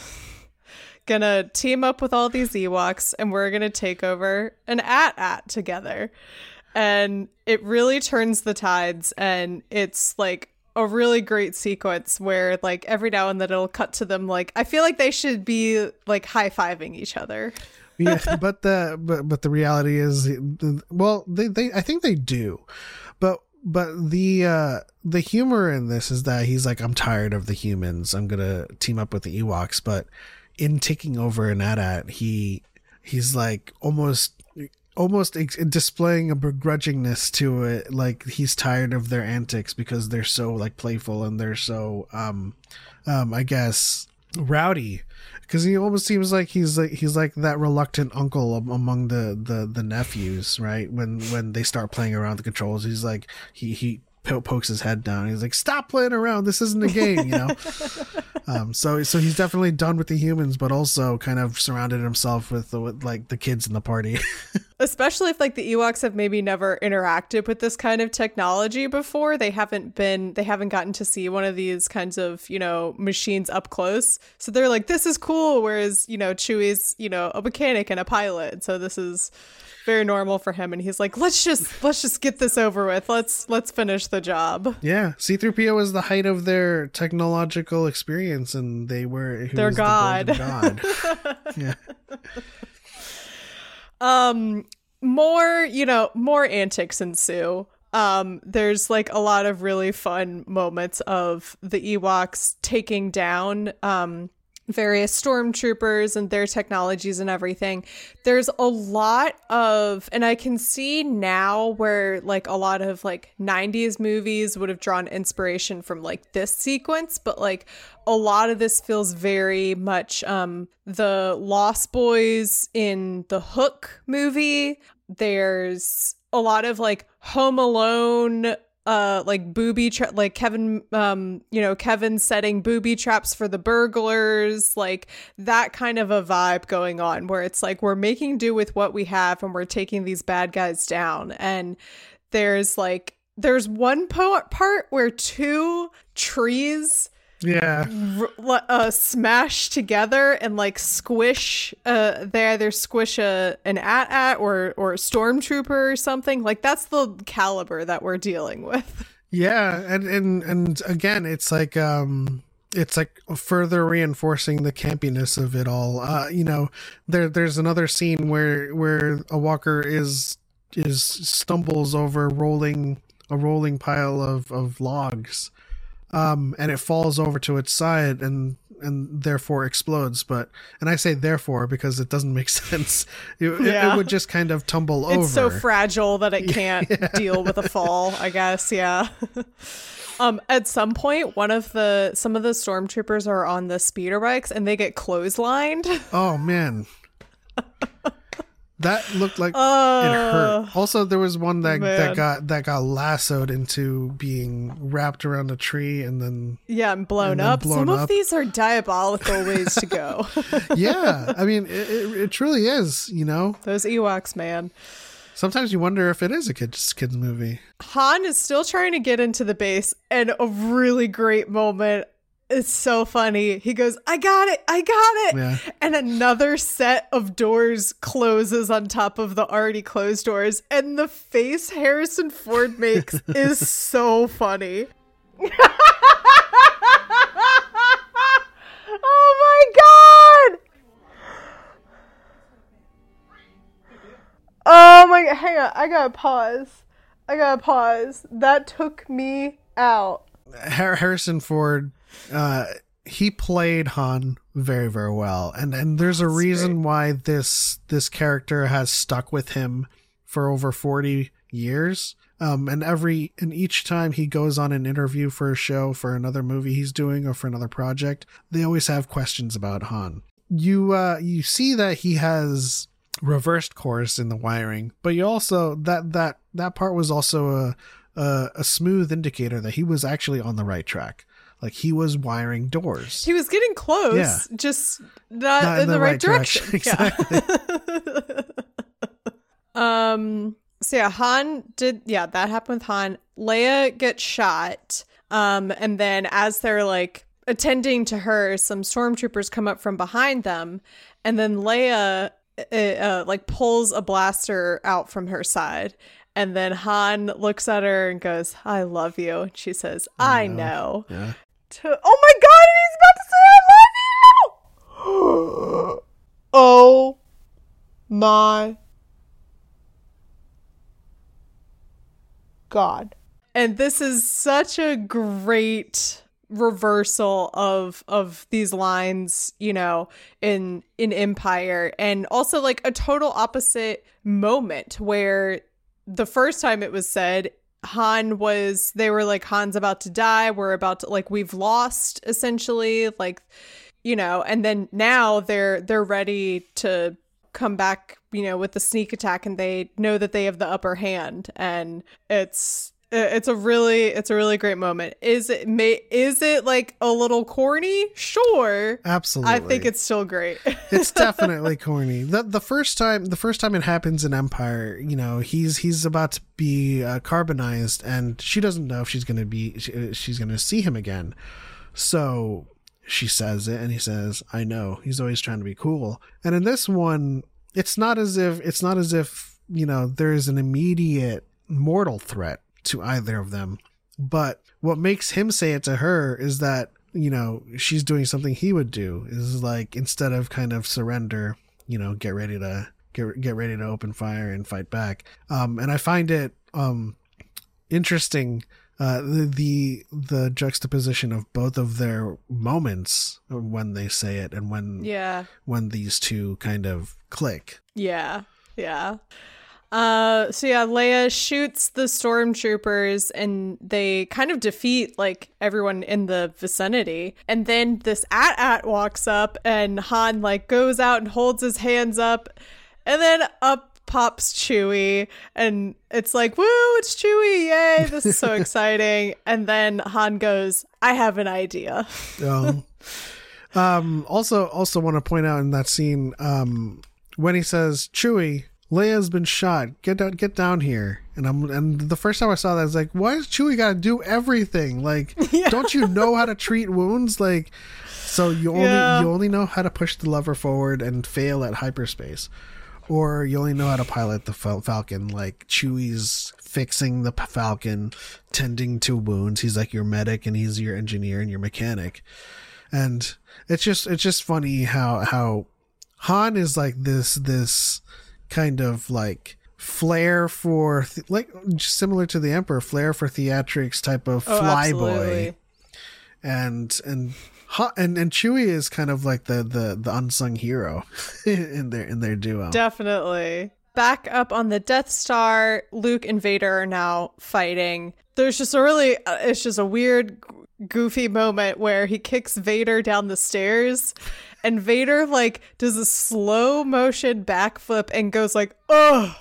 Gonna team up with all these Ewoks, and we're gonna take over an AT-AT together. And it really turns the tides, and it's like a really great sequence where like every now and then it'll cut to them like, I feel like they should be like high-fiving each other. Yeah, but the but, but the reality is, well, they, they I think they do, but but the uh the humor in this is that he's like, I'm tired of the humans, I'm gonna team up with the Ewoks. But in taking over an AT-AT, he he's like almost almost ex- displaying a begrudgingness to it, like he's tired of their antics because they're so like playful and they're so um um I guess rowdy, because he almost seems like he's like he's like that reluctant uncle among the the the nephews, right? When when they start playing around the controls, he's like he he pokes his head down. He's like, stop playing around, this isn't a game, you know. um so so he's definitely done with the humans, but also kind of surrounded himself with, the, with like the kids in the party. Especially if like the Ewoks have maybe never interacted with this kind of technology before. They haven't been they haven't gotten to see one of these kinds of, you know, machines up close, so they're like, this is cool, whereas, you know, Chewie's, you know, a mechanic and a pilot, so this is very normal for him, and he's like, let's just let's just get this over with. Let's let's finish the job. Yeah, C three P O was the height of their technological experience, and they were their god. The god. Yeah. Um, more, you know, more antics ensue. Um, there's like a lot of really fun moments of the Ewoks taking down um various stormtroopers and their technologies and everything. There's a lot of, and I can see now where like a lot of like nineties movies would have drawn inspiration from like this sequence, but like a lot of this feels very much um the Lost Boys in the Hook movie. There's a lot of like Home Alone uh like booby tra- like Kevin um you know Kevin setting booby traps for the burglars, like that kind of a vibe going on where it's like we're making do with what we have and we're taking these bad guys down. And there's like there's one po- part where two trees Yeah. r- uh, smash together and like squish. Uh, they either squish a an A T A T or or a stormtrooper or something. Like that's the caliber that we're dealing with. Yeah, and and and again, it's like um, it's like further reinforcing the campiness of it all. Uh, you know, there there's another scene where where a walker is is stumbles over rolling a rolling pile of of logs, um, and it falls over to its side and and therefore explodes. But and I say therefore because it doesn't make sense. It, yeah. it, it would just kind of tumble it's over. It's so fragile that it can't yeah. deal with a fall, I guess. Yeah. um, at some point, one of the some of the stormtroopers are on the speeder bikes and they get clotheslined. Oh man. That looked like uh, it hurt. Also, there was one that man. that got that got lassoed into being wrapped around a tree and then yeah, and blown and up. Blown Some up. of these are diabolical ways to go. Yeah, I mean, it, it, it truly is. You know, those Ewoks, man. Sometimes you wonder if it is a kids kids movie. Han is still trying to get into the base, and a really great moment. It's so funny. He goes, I got it. I got it. Yeah. And another set of doors closes on top of the already closed doors. And the face Harrison Ford makes is so funny. Oh my God. Oh my God. Hang on. I gotta pause. I gotta pause. That took me out. Harrison Ford. Uh, he played Han very, very well, and and there's a That's reason great. why this this character has stuck with him for over forty years. Um, and every and each time he goes on an interview for a show, for another movie he's doing, or for another project, they always have questions about Han. You uh, you see that he has reversed course in the wiring, but you also that that that part was also a a, a smooth indicator that he was actually on the right track. Like he was wiring doors. He was getting close, yeah. just not, not in, in the, the right, right direction. direction. Exactly. Yeah. um. So yeah, Han did. Yeah, that happened with Han. Leia gets shot. Um. And then as they're like attending to her, some stormtroopers come up from behind them, and then Leia uh, uh, like pulls a blaster out from her side. And then Han looks at her and goes, I love you. And she says, I, I know. know. Yeah. To, oh my God, and he's about to say, I love you! Oh my God. And this is such a great reversal of of these lines, you know, in in Empire. And also like a total opposite moment where the first time it was said, Han was, they were like, Han's about to die. We're about to, like, we've lost essentially, like, you know, and then now they're, they're ready to come back, you know, with the sneak attack and they know that they have the upper hand. And it's, it's a really, it's a really great moment. Is it, may, is it like a little corny? Sure. Absolutely. I think it's still great. It's definitely corny. The the first time, the first time it happens in Empire, you know, he's, he's about to be uh, carbonized and she doesn't know if she's going to be, she, she's going to see him again. So she says it and he says, I know. He's always trying to be cool. And in this one, it's not as if, it's not as if, you know, there's an immediate mortal threat to either of them, but what makes him say it to her is that, you know, she's doing something he would do, is like, instead of kind of surrender, you know, get ready to get get ready to open fire and fight back. Um, and I find it um interesting uh the, the the juxtaposition of both of their moments when they say it and when yeah when these two kind of click. Yeah, yeah. Uh, so yeah, Leia shoots the stormtroopers and they kind of defeat like everyone in the vicinity. And then this A T A T walks up and Han like goes out and holds his hands up and then up pops Chewie and it's like, woo, it's Chewie. Yay. This is so exciting. And then Han goes, I have an idea. um, um, also, also want to point out in that scene, um, when he says, Chewie, Leia's been shot. Get down, get down here. And I'm and the first time I saw that, I was like, why does Chewie got to do everything? Like, yeah. don't you know how to treat wounds? Like, so you only yeah. you only know how to push the lever forward and fail at hyperspace, or you only know how to pilot the Fal- Falcon. Like Chewie's fixing the Falcon, tending to wounds. He's like your medic, and he's your engineer and your mechanic. And it's just it's just funny how how Han is like this this kind of like flair for th- like similar to the Emperor, flair for theatrics type of oh, flyboy, and and and and Chewie is kind of like the the the unsung hero in their in their duo. Definitely. Back up on the Death Star, Luke and Vader are now fighting. There's just a really uh, it's just a weird goofy moment where he kicks Vader down the stairs. And Vader, like, does a slow motion backflip and goes like, oh.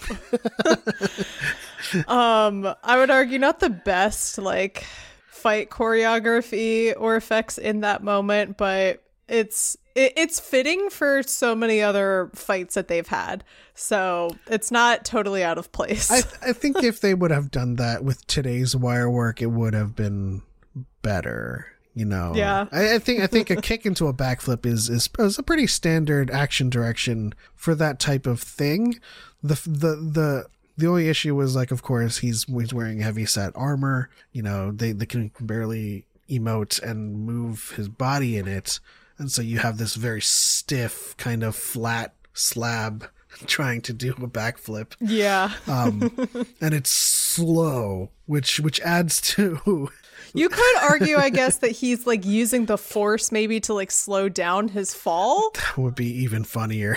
um, I would argue not the best, like, fight choreography or effects in that moment, but it's it, it's fitting for so many other fights that they've had. So it's not totally out of place. I, I think if they would have done that with today's wire work, it would have been better. You know, yeah. I, I think I think a kick into a backflip is, is is a pretty standard action direction for that type of thing. The the the the only issue was, like, of course, he's he's wearing heavy set armor. You know, they they can barely emote and move his body in it, and so you have this very stiff kind of flat slab trying to do a backflip. Yeah, um, and it's slow, which which adds to. You could argue, I guess, that he's like using the Force maybe to like slow down his fall. That would be even funnier.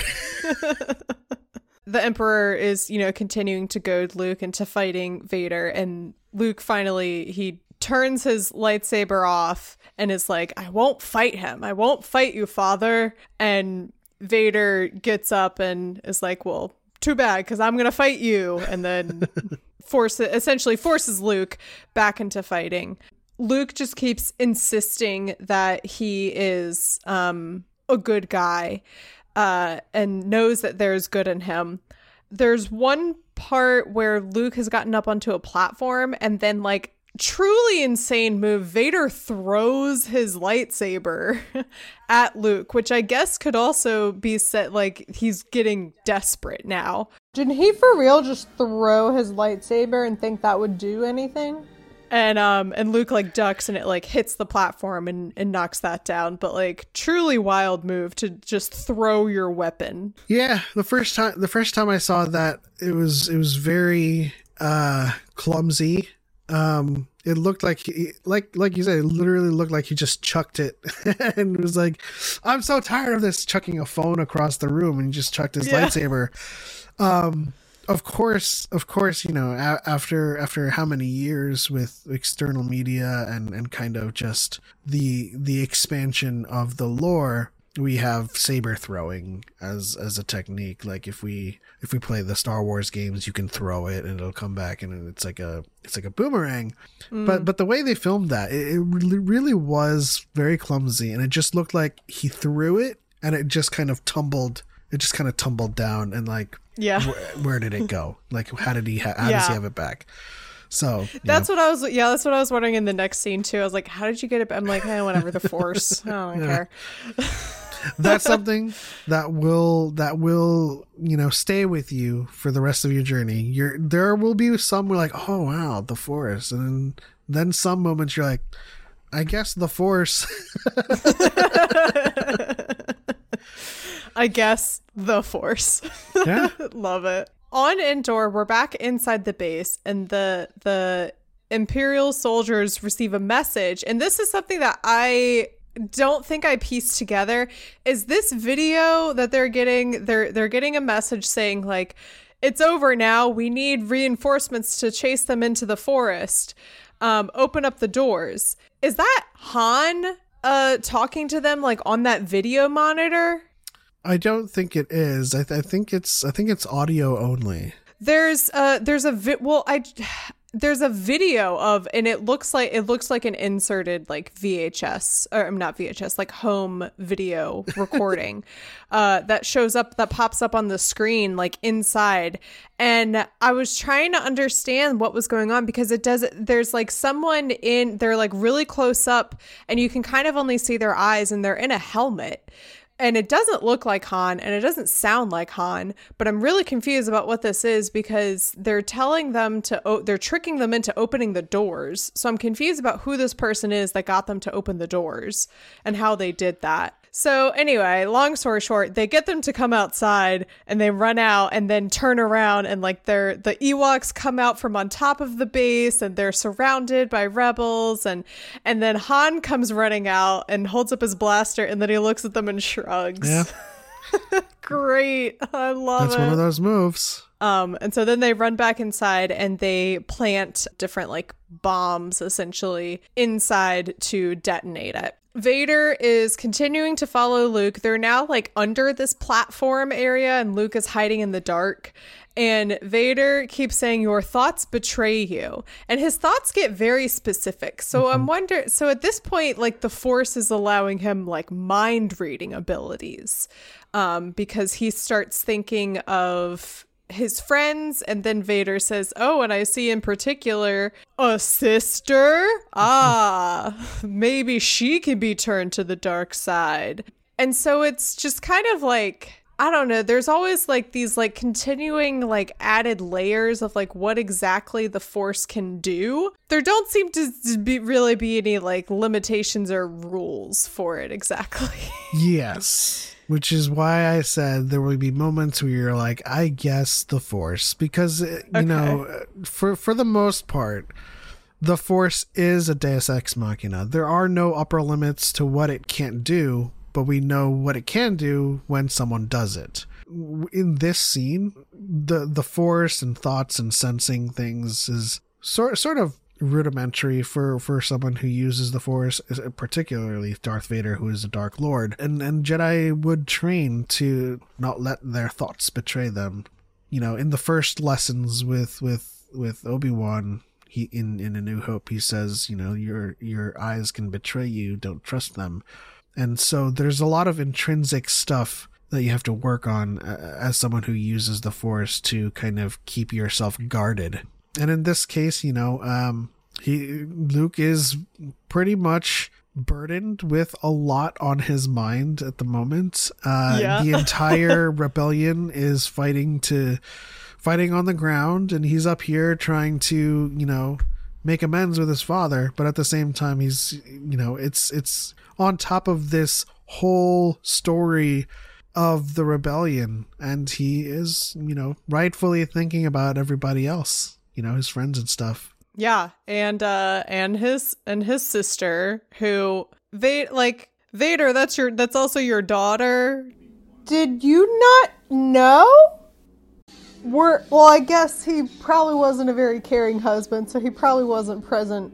The Emperor is, you know, continuing to goad Luke into fighting Vader, and Luke finally, he turns his lightsaber off and is like, I won't fight him. I won't fight you, Father. And Vader gets up and is like, well, too bad, because I'm going to fight you. And then force essentially forces Luke back into fighting. Luke just keeps insisting that he is um, a good guy uh, and knows that there's good in him. There's one part where Luke has gotten up onto a platform and then, like, truly insane move, Vader throws his lightsaber at Luke, which I guess could also be set like he's getting desperate now. Didn't he for real just throw his lightsaber and think that would do anything? And um and Luke like ducks and it like hits the platform and, and knocks that down. But like truly wild move to just throw your weapon. Yeah, the first time the first time I saw that, it was it was very uh clumsy. Um it looked like he, like like you said, it literally looked like he just chucked it and was like, I'm so tired of this, chucking a phone across the room, and he just chucked his yeah. lightsaber. Um Of course, of course, you know, a- after after how many years with external media and, and kind of just the the expansion of the lore, we have saber throwing as as a technique. Like if we if we play the Star Wars games, you can throw it and it'll come back and it's like a it's like a boomerang. Mm. But but the way they filmed that, it, it really, really was very clumsy, and it just looked like he threw it and it just kind of tumbled. It just kind of tumbled down and like. Yeah. Where, where did it go? Like, how did he? Ha- how yeah. does he have it back? So that's know. what I was. Yeah, that's what I was wondering in the next scene too. I was like, how did you get it? I'm like, eh, whatever. The Force. I don't yeah. care. That's something that will that will you know stay with you for the rest of your journey. You're there will be some where like, oh wow, the Force, and then, then some moments you're like, I guess the Force. I guess the Force. Yeah. Love it. On Endor, we're back inside the base, and the the Imperial soldiers receive a message. And this is something that I don't think I pieced together. Is this video that they're getting, they're they're getting a message saying like, it's over now. We need reinforcements to chase them into the forest. Um, open up the doors. Is that Han uh talking to them like on that video monitor? I don't think it is. I, th- I think it's I think it's audio only. There's uh there's a vi- well I there's a video of, and it looks like it looks like an inserted like V H S, or not V H S, like home video recording uh, that shows up, that pops up on the screen like inside. And I was trying to understand what was going on, because it does, there's like someone in, they're like really close up and you can kind of only see their eyes, and they're in a helmet. And it doesn't look like Han, and it doesn't sound like Han, but I'm really confused about what this is, because they're telling them to, o- they're tricking them into opening the doors. So I'm confused about who this person is that got them to open the doors and how they did that. So anyway, long story short, they get them to come outside, and they run out and then turn around, and like they're, the Ewoks come out from on top of the base, and they're surrounded by rebels. And, and then Han comes running out and holds up his blaster, and then he looks at them and shrugs. Yeah. Great. I love That's it. one of those moves. Um, and so then they run back inside, and they plant different like bombs essentially inside to detonate it. Vader is continuing to follow Luke. They're now like under this platform area, and Luke is hiding in the dark. And Vader keeps saying, "Your thoughts betray you." And his thoughts get very specific. So mm-hmm. I'm wondering, so at this point, like the Force is allowing him like mind reading abilities, um, because he starts thinking of his friends, and then Vader says, "Oh, and I see in particular a sister. Ah, maybe she can be turned to the dark side." And so it's just kind of like, I don't know, there's always like these like continuing like added layers of like what exactly the Force can do. There don't seem to be really be any like limitations or rules for it exactly. Yes. Which is why I said there will be moments where you're like, I guess the Force, because, you okay. know, for, for the most part, the Force is a Deus Ex Machina. There are no upper limits to what it can't do, but we know what it can do when someone does it. In this scene, the, the Force and thoughts and sensing things is sort, sort of rudimentary for for someone who uses the Force, particularly Darth Vader, who is a Dark Lord, and and Jedi would train to not let their thoughts betray them. You know, in the first lessons with with with Obi-Wan, he in in A New Hope, he says, you know, your your eyes can betray you, don't trust them. And so there's a lot of intrinsic stuff that you have to work on uh, as someone who uses the Force to kind of keep yourself guarded. And in this case, you know, um, he Luke is pretty much burdened with a lot on his mind at the moment. Uh, yeah. The entire rebellion is fighting to fighting on the ground, and he's up here trying to, you know, make amends with his father. But at the same time, he's, you know, it's it's on top of this whole story of the rebellion, and he is, you know, rightfully thinking about everybody else. You know, his friends and stuff. Yeah, and uh, and his and his sister, who Va- like Vader. That's your. That's also your daughter. Did you not know? We're well. I guess he probably wasn't a very caring husband, so he probably wasn't present.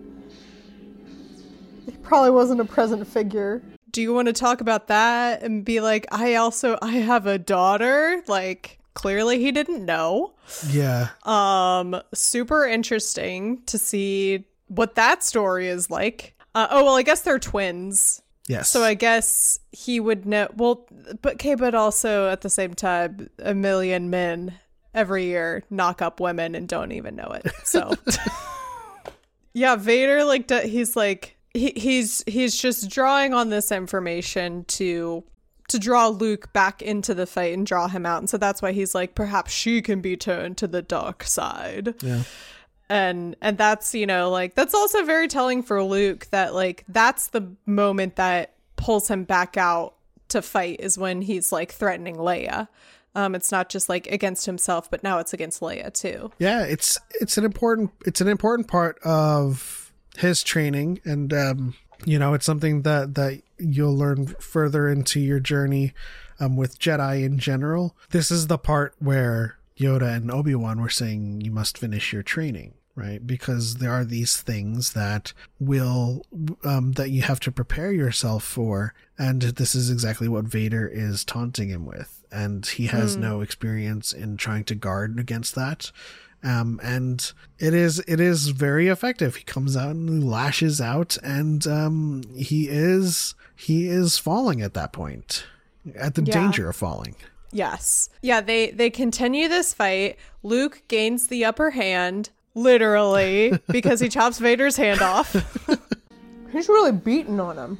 He probably wasn't a present figure. Do you want to talk about that and be like, I also I have a daughter, like. Clearly he didn't know. Yeah. Um, super interesting to see what that story is like. Uh, oh, well, I guess they're twins. Yes. So I guess he would know. Well, but okay, but also at the same time, a million men every year knock up women and don't even know it. So yeah, Vader, like, he's like, he, he's, he's just drawing on this information to to draw Luke back into the fight and draw him out. And so that's why he's like, perhaps she can be turned to the dark side. Yeah. And and that's, you know, like, that's also very telling for Luke that, like, that's the moment that pulls him back out to fight, is when he's, like, threatening Leia. Um, it's not just, like, against himself, but now it's against Leia, too. Yeah, it's it's an important it's an important part of his training. And, um, you know, it's something that, that you'll learn further into your journey um, with Jedi in general. This is the part where Yoda and Obi-Wan were saying you must finish your training, right? Because there are these things that will, um, that you have to prepare yourself for. And this is exactly what Vader is taunting him with. And he has mm. no experience in trying to guard against that. Um, and it is it is very effective. He comes out and lashes out, and um, he is he is falling at that point, at the yeah. danger of falling. Yes. Yeah, they, they continue this fight. Luke gains the upper hand, literally, because he chops Vader's hand off. He's really beating on him.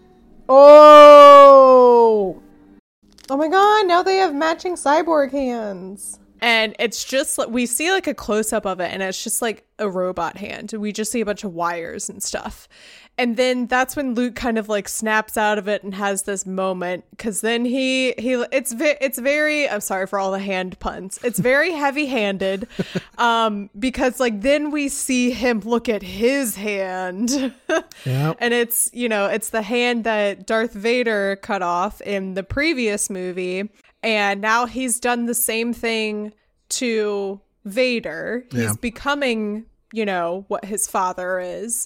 Oh! Oh my god, now they have matching cyborg hands. And it's just, we see like a close-up of it, and it's just like a robot hand. We just see a bunch of wires and stuff. And then that's when Luke kind of like snaps out of it and has this moment, because then he, he it's, it's very, I'm sorry for all the hand puns. It's very heavy-handed, um, because like then we see him look at his hand. Yep. And it's, you know, it's the hand that Darth Vader cut off in the previous movie. And now he's done the same thing to Vader. He's yeah. becoming, you know, what his father is.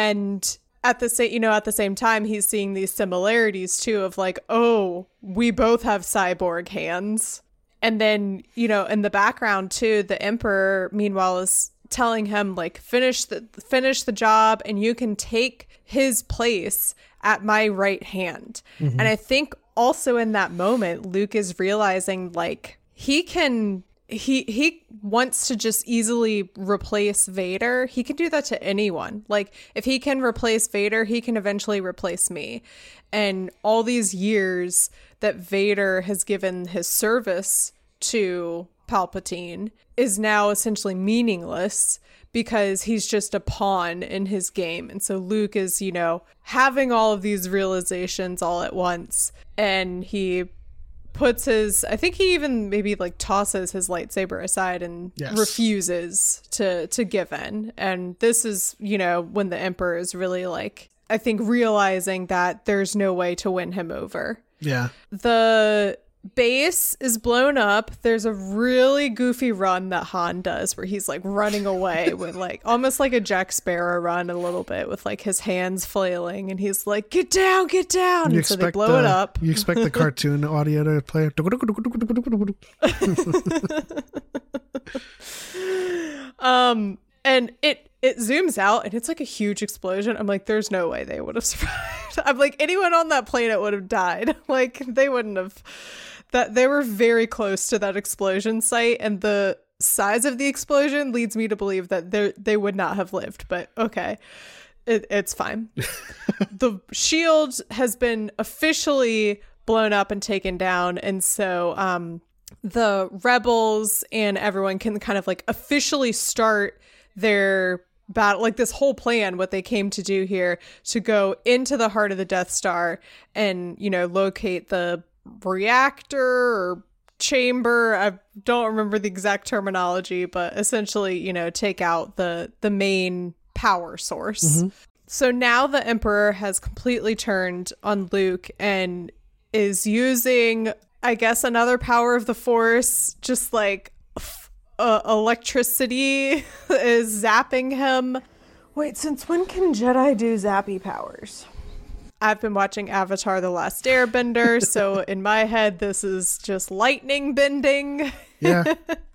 And at the same, you know, at the same time, he's seeing these similarities too of like, oh, we both have cyborg hands. And then, you know, in the background too, the Emperor, meanwhile, is telling him like, finish the finish the job, and you can take his place at my right hand. Mm-hmm. And I think also in that moment, Luke is realizing like he can he he wants to just easily replace Vader. He can do that to anyone. Like if he can replace Vader, he can eventually replace me. And all these years that Vader has given his service to Palpatine is now essentially meaningless, because he's just a pawn in his game. And so Luke is, you know, having all of these realizations all at once. And he puts his, I think he even maybe like tosses his lightsaber aside and yes. refuses to, to give in. And this is, you know, when the Emperor is really like, I think realizing that there's no way to win him over. Yeah. The base is blown up. There's a really goofy run that Han does where he's like running away with like almost like a Jack Sparrow run a little bit, with like his hands flailing, and he's like, get down, get down. You and so they blow the, it up. You expect the cartoon audio to play. um and it it zooms out, and it's like a huge explosion. I'm like, there's no way they would have survived. I'm like, anyone on that planet would have died. Like they wouldn't have. That they were very close to that explosion site, and the size of the explosion leads me to believe that they they would not have lived. But okay, it, it's fine. The shield has been officially blown up and taken down, and so um, the rebels and everyone can kind of like officially start their battle, like this whole plan, what they came to do here, to go into the heart of the Death Star and, you know, locate the reactor or chamber. I don't remember the exact terminology, but essentially, you know, take out the the main power source. Mm-hmm. So now the Emperor has completely turned on Luke and is using, I guess, another power of the Force, just like uh, electricity is zapping him. Wait, since when can Jedi do zappy powers? I've been watching Avatar: The Last Airbender, so in my head, this is just lightning bending. Yeah.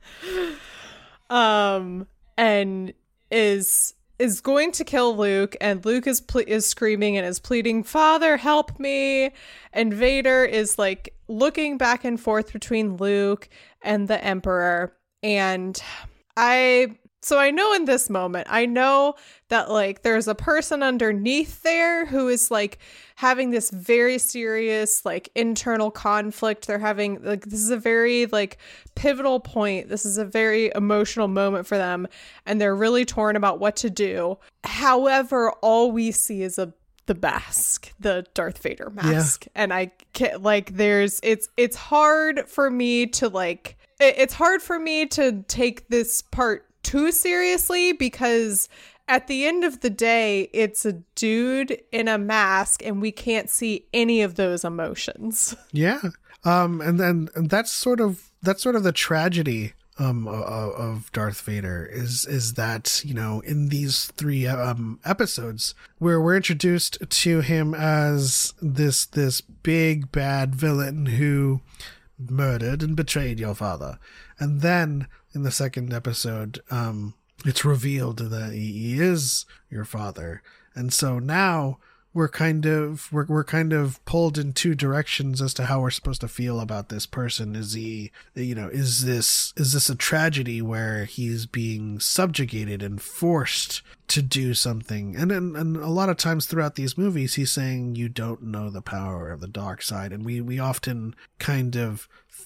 um, and is is going to kill Luke, and Luke is ple- is screaming and is pleading, "Father, help me!" And Vader is like looking back and forth between Luke and the Emperor, and I. So I know in this moment, I know that like there's a person underneath there who is like having this very serious like internal conflict. They're having like, this is a very like pivotal point. This is a very emotional moment for them, and they're really torn about what to do. However, all we see is a the mask, the Darth Vader mask. Yeah. And I can't like there's it's it's hard for me to like it, it's hard for me to take this part too seriously, because at the end of the day, it's a dude in a mask and we can't see any of those emotions. Yeah. Um, and then and that's sort of that's sort of the tragedy um of, of Darth Vader is is that, you know, in these three um episodes where we're introduced to him as this this big bad villain who murdered and betrayed your father, and then in the second episode, um, it's revealed that he is your father. And so now we're kind of we're we're kind of pulled in two directions as to how we're supposed to feel about this person. Is he, you know, is this is this a tragedy where he's being subjugated and forced to do something? And and, and a lot of times throughout these movies, he's saying you don't know the power of the dark side, and we we often kind of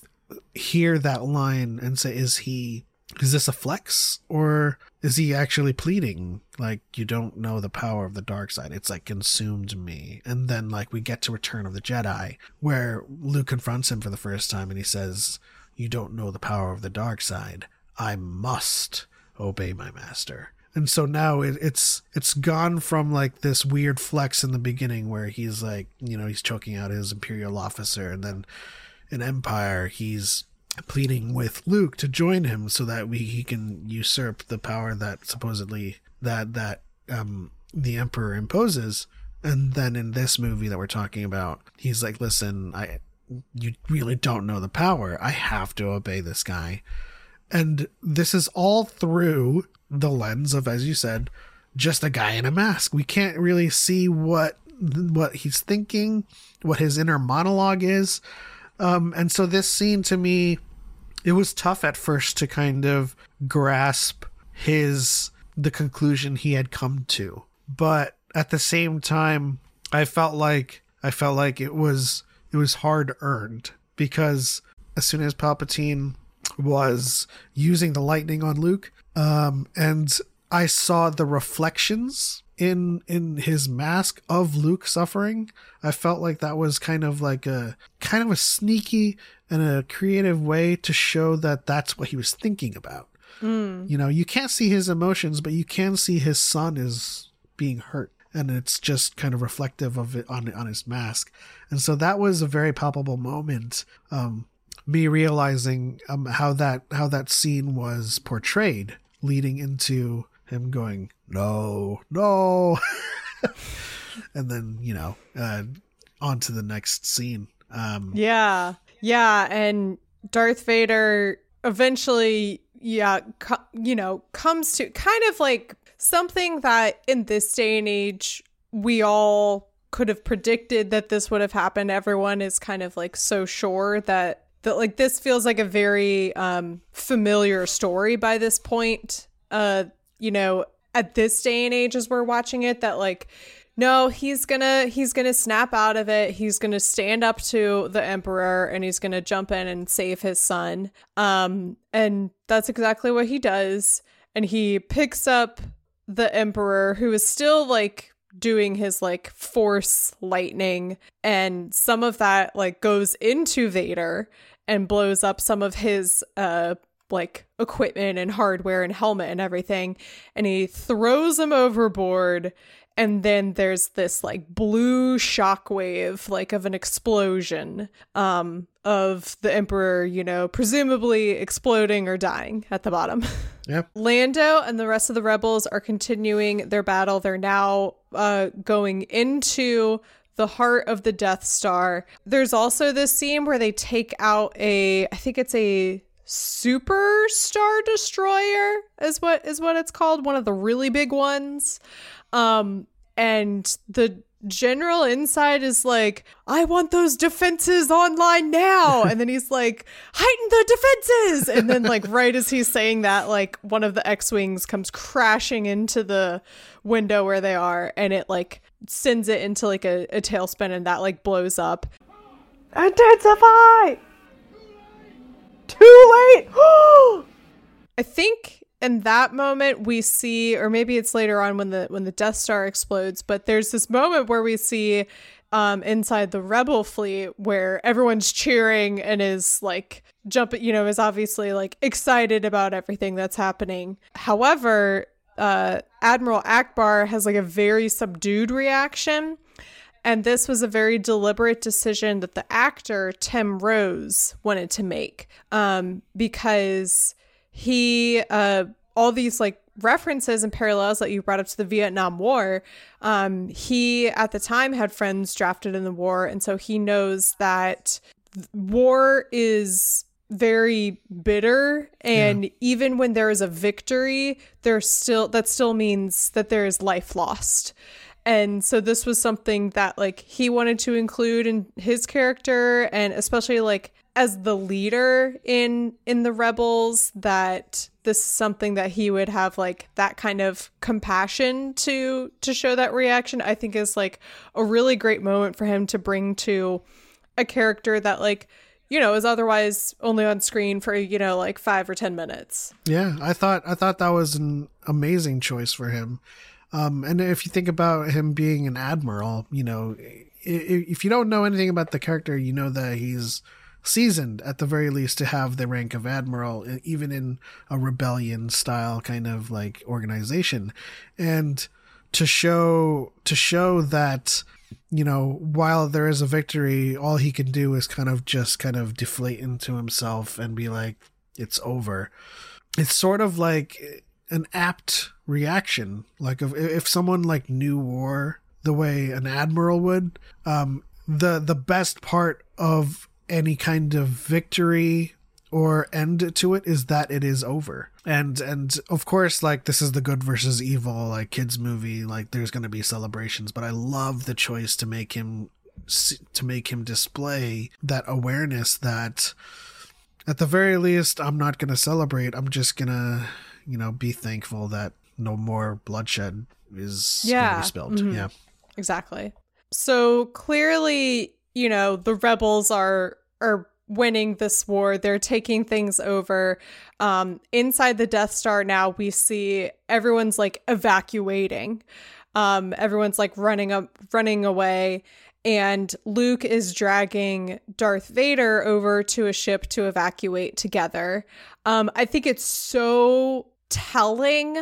hear that line and say, is he? Is this a flex, or is he actually pleading like you don't know the power of the dark side? It's like consumed me. And then like we get to Return of the Jedi, where Luke confronts him for the first time and he says, you don't know the power of the dark side. I must obey my master. And so now it, it's it's gone from like this weird flex in the beginning where he's like, you know, he's choking out his Imperial officer, and then in Empire he's pleading with Luke to join him so that we he can usurp the power that supposedly that that um the Emperor imposes. And then in this movie that we're talking about, he's like, listen, I you really don't know the power. I have to obey this guy. And this is all through the lens of, as you said, just a guy in a mask. We can't really see what what he's thinking, what his inner monologue is. Um, and so this scene, to me, it was tough at first to kind of grasp his, the conclusion he had come to. But at the same time, I felt like, I felt like it was, it was hard earned, because as soon as Palpatine was using the lightning on Luke, um, and I saw the reflections in in his mask of Luke suffering, I felt like that was kind of like a kind of a sneaky and a creative way to show that that's what he was thinking about. Mm. You know, you can't see his emotions, but you can see his son is being hurt, and it's just kind of reflective of it on on his mask. And so that was a very palpable moment. Um, me realizing um, how that how that scene was portrayed, leading into him going, no, no. And then, you know, uh, on to the next scene. Um, yeah. Yeah. And Darth Vader eventually, yeah, co- you know, comes to kind of like something that in this day and age, we all could have predicted that this would have happened. Everyone is kind of like so sure that, that like this feels like a very um, familiar story by this point. Uh, you know, at this day and age as we're watching it, that like, no, he's gonna he's gonna snap out of it. He's gonna stand up to the Emperor and he's gonna jump in and save his son. Um, and that's exactly what he does. And he picks up the Emperor, who is still like doing his like force lightning, and some of that like goes into Vader and blows up some of his uh like equipment and hardware and helmet and everything, and he throws him overboard. And then there's this like blue shockwave, like of an explosion, um, of the Emperor, you know, presumably exploding or dying at the bottom. Yep. Lando and the rest of the rebels are continuing their battle. They're now uh, going into the heart of the Death Star. There's also this scene where they take out a, I think it's a Super Star Destroyer is what is what it's called, one of the really big ones. Um, and the general inside is like, I want those defenses online now. And then he's like, heighten the defenses. And then like right as he's saying that, like one of the X-Wings comes crashing into the window where they are, and it like sends it into like a, a tailspin, and that like blows up. Intensify! Too late! I think in that moment we see, or maybe it's later on when the when the Death Star explodes, but there's this moment where we see um, inside the Rebel fleet where everyone's cheering and is like jumping, you know, is obviously like excited about everything that's happening. However, uh, Admiral Akbar has like a very subdued reaction. And this was a very deliberate decision that the actor, Tim Rose, wanted to make, um, because he, uh, all these like references and parallels that you brought up to the Vietnam War, um, he at the time had friends drafted in the war. And so he knows that war is very bitter, and yeah. even when there is a victory, there's still that still means that there is life lost. And so this was something that like he wanted to include in his character, and especially like as the leader in in the rebels, that this is something that he would have like that kind of compassion to to show that reaction. I think is like a really great moment for him to bring to a character that like, you know, is otherwise only on screen for, you know, like five or ten minutes. Yeah, I thought I thought that was an amazing choice for him. Um, and if you think about him being an admiral, you know, if you don't know anything about the character, you know that he's seasoned at the very least to have the rank of admiral, even in a rebellion style kind of like organization. And to show to show that, you know, while there is a victory, all he can do is kind of just kind of deflate into himself and be like, it's over. It's sort of like an apt reaction. Like if, if someone like knew war the way an admiral would, um, the, the best part of any kind of victory or end to it is that it is over. And, and of course, like this is the good versus evil, like kids movie, like there's going to be celebrations, but I love the choice to make him, to make him display that awareness that at the very least, I'm not going to celebrate. I'm just going to, you know, be thankful that no more bloodshed is yeah. going to be spilled. Mm-hmm. Yeah, exactly. So clearly, you know, the rebels are, are winning this war. They're taking things over. Um, inside the Death Star now, we see everyone's like evacuating. Um, everyone's like running up, running away. And Luke is dragging Darth Vader over to a ship to evacuate together. Um, I think it's so telling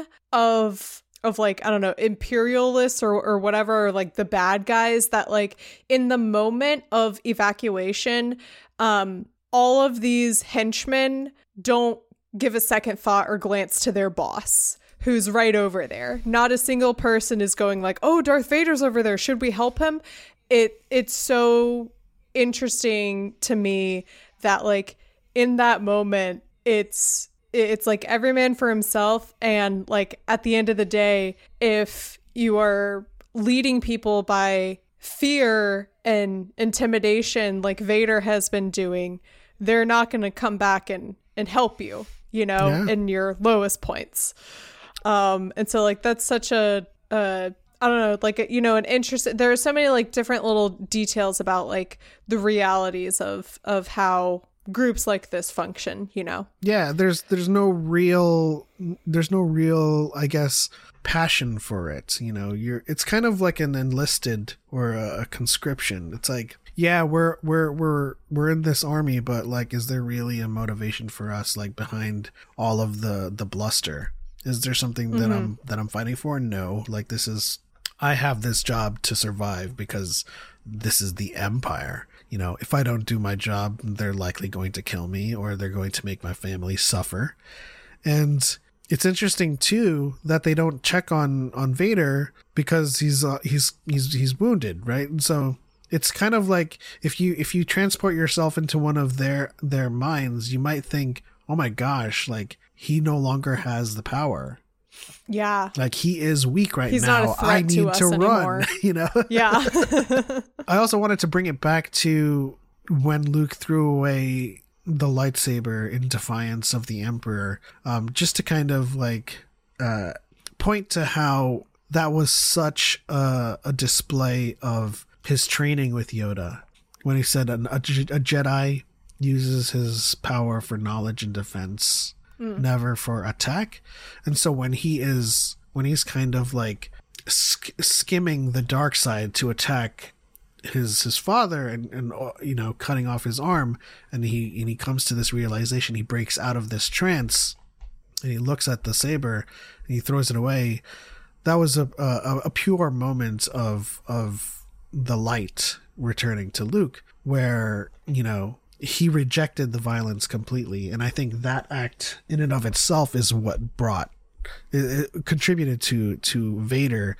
of of like, I don't know, imperialists or, or whatever, or like the bad guys, that like in the moment of evacuation, um, all of these henchmen don't give a second thought or glance to their boss, who's right over there. Not a single person is going like, oh, Darth Vader's over there, should we help him? It it's so interesting to me that like in that moment, it's it's like every man for himself. And like at the end of the day, if you are leading people by fear and intimidation, like Vader has been doing, they're not going to come back and, and help you, you know, yeah. in your lowest points. Um, and so like, that's such a, uh, I don't know, like, you know, an interest. There are so many like different little details about like the realities of, of how groups like this function, you know? Yeah, there's there's no real there's no real, I guess, passion for it. You know, you're it's kind of like an enlisted or a, a conscription. It's like, yeah, we're we're we're we're in this army, but like, is there really a motivation for us like behind all of the the bluster? Is there something that mm-hmm. I'm that I'm fighting for? No, like this is I have this job to survive because this is the Empire. You know, if I don't do my job, they're likely going to kill me or they're going to make my family suffer. And it's interesting too that they don't check on, on Vader because he's, uh, he's, he's, he's wounded. Right. And so it's kind of like if you, if you transport yourself into one of their, their minds, you might think, oh my gosh, like he no longer has the power. Yeah. Like he is weak right He's now. Not a threat I need to, to run, anymore. You know? Yeah. I also wanted to bring it back to when Luke threw away the lightsaber in defiance of the Emperor, um, just to kind of like uh, point to how that was such a, a display of his training with Yoda. When he said an, a, a Jedi uses his power for knowledge and defense, mm. never for attack. And so when he is, when he's kind of like sk- skimming the dark side to attack his his father and, and you know, cutting off his arm, and he and he comes to this realization, he breaks out of this trance and he looks at the saber and he throws it away. That was a a, a pure moment of of the light returning to Luke, where, you know, he rejected the violence completely. And I think that act in and of itself is what brought it, it contributed to to Vader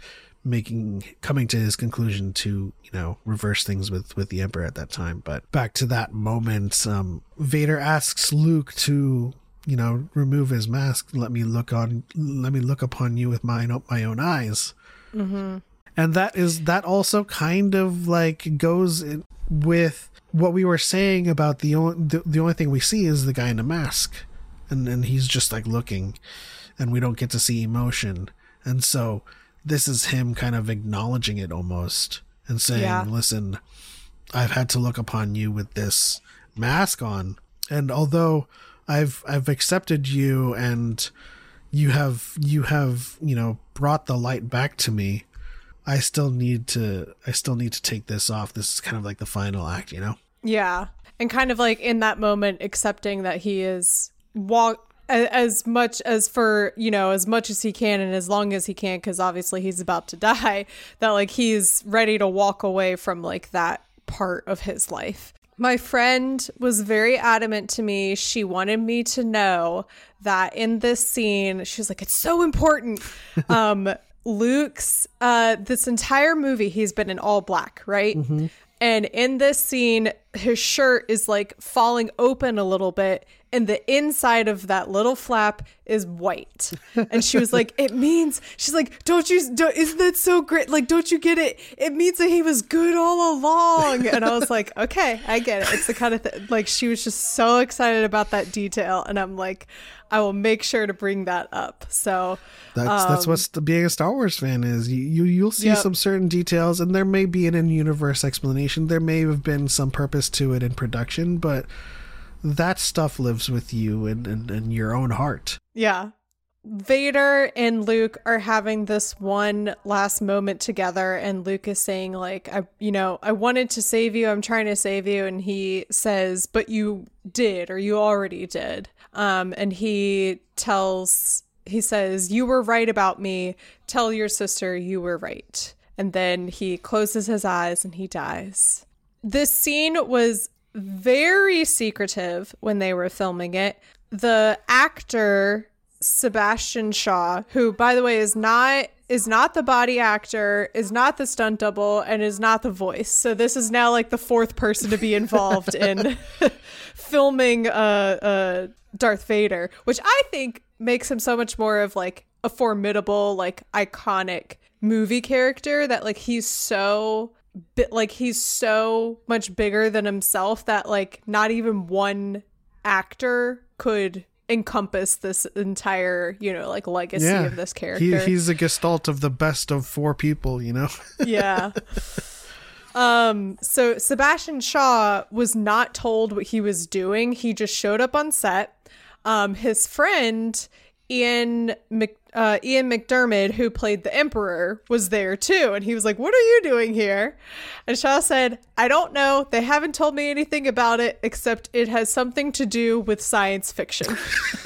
making coming to his conclusion to, you know, reverse things with with the Emperor at that time. But back to that moment, um, Vader asks Luke to, you know, remove his mask. Let me look on. Let me look upon you with my my own eyes. Mm-hmm. And that is that also kind of like goes in with what we were saying about the only the, the only thing we see is the guy in the mask, and and he's just like looking, and we don't get to see emotion. And so this is him kind of acknowledging it almost and saying, yeah. Listen, I've had to look upon you with this mask on. And although I've, I've accepted you and you have, you have, you know, brought the light back to me, I still need to, I still need to take this off. This is kind of like the final act, you know? Yeah. And kind of like in that moment, accepting that he is walk, as much as for, you know, as much as he can and as long as he can, because obviously he's about to die, that like he's ready to walk away from like that part of his life. My friend was very adamant to me. She wanted me to know that in this scene, she was like, it's so important. um, Luke's, uh, this entire movie, he's been in all black, right? Mm-hmm. And in this scene, his shirt is like falling open a little bit. And the inside of that little flap is white. And she was like, it means, she's like, don't you, don't, isn't that so great? Like, don't you get it? It means that he was good all along. And I was like, okay, I get it. It's the kind of thing, like, she was just so excited about that detail. And I'm like, I will make sure to bring that up. So that's, um, that's what's the, being a Star Wars fan is. You, you you'll see yep. some certain details, and there may be an in-universe explanation. There may have been some purpose to it in production, but that stuff lives with you and in, in, in your own heart. Yeah. Vader and Luke are having this one last moment together, and Luke is saying like, I, you know, I wanted to save you. I'm trying to save you. And he says, but you did, or you already did. Um, and he tells, he says, you were right about me. Tell your sister you were right. And then he closes his eyes and he dies. This scene was very secretive when they were filming it. The actor Sebastian Shaw, who by the way is not is not the body actor, is not the stunt double, and is not the voice. So this is now like the fourth person to be involved in filming uh, uh, Darth Vader, which I think makes him so much more of like a formidable, like iconic movie character, that like he's so bit like he's so much bigger than himself that like not even one actor could encompass this entire, you know, like legacy yeah. of this character. He, he's a gestalt of the best of four people, you know? Yeah. Um, so Sebastian Shaw was not told what he was doing. He just showed up on set. Um, his friend, Ian Mc, uh, Ian McDermott, who played the Emperor, was there too. And he was like, what are you doing here? And Shaw said, I don't know. They haven't told me anything about it, except it has something to do with science fiction.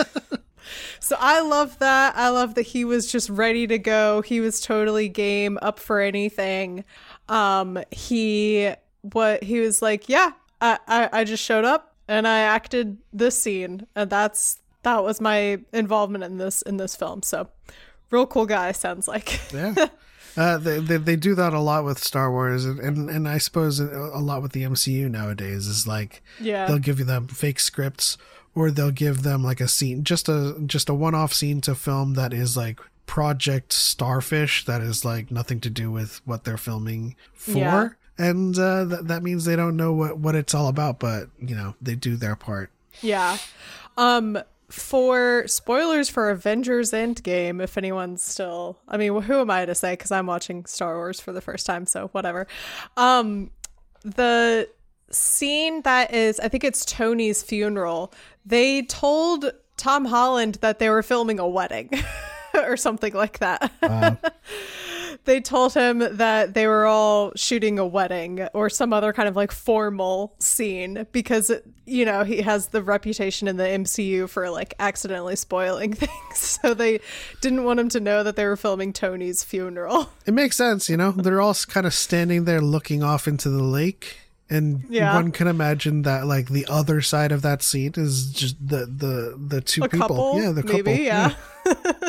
So I love that. I love that he was just ready to go. He was totally game, up for anything. Um, he, what he was like, yeah, I, I, I just showed up and I acted this scene, and that's, that was my involvement in this, in this film. So real cool guy, sounds like. Yeah. Uh, they, they they do that a lot with Star Wars, and, and, and I suppose a lot with the M C U nowadays is like, yeah, they'll give you them fake scripts, or they'll give them like a scene, just a just a one-off scene to film that is like Project Starfish, that is like nothing to do with what they're filming for. Yeah. And uh, th- that means they don't know what, what it's all about, but you know, they do their part. Yeah. Um. For spoilers for Avengers Endgame, if anyone's still, I mean, who am I to say? Because I'm watching Star Wars for the first time, so whatever. Um, the scene that is, I think it's Tony's funeral, they told Tom Holland that they were filming a wedding or something like that. Wow. They told him that they were all shooting a wedding or some other kind of like formal scene because, you know, he has the reputation in the M C U for like accidentally spoiling things. So they didn't want him to know that they were filming Tony's funeral. It makes sense, you know, they're all kind of standing there looking off into the lake. And yeah. one can imagine that like the other side of that scene is just the, the, the two a people. Couple, yeah, the couple. Maybe, yeah. yeah.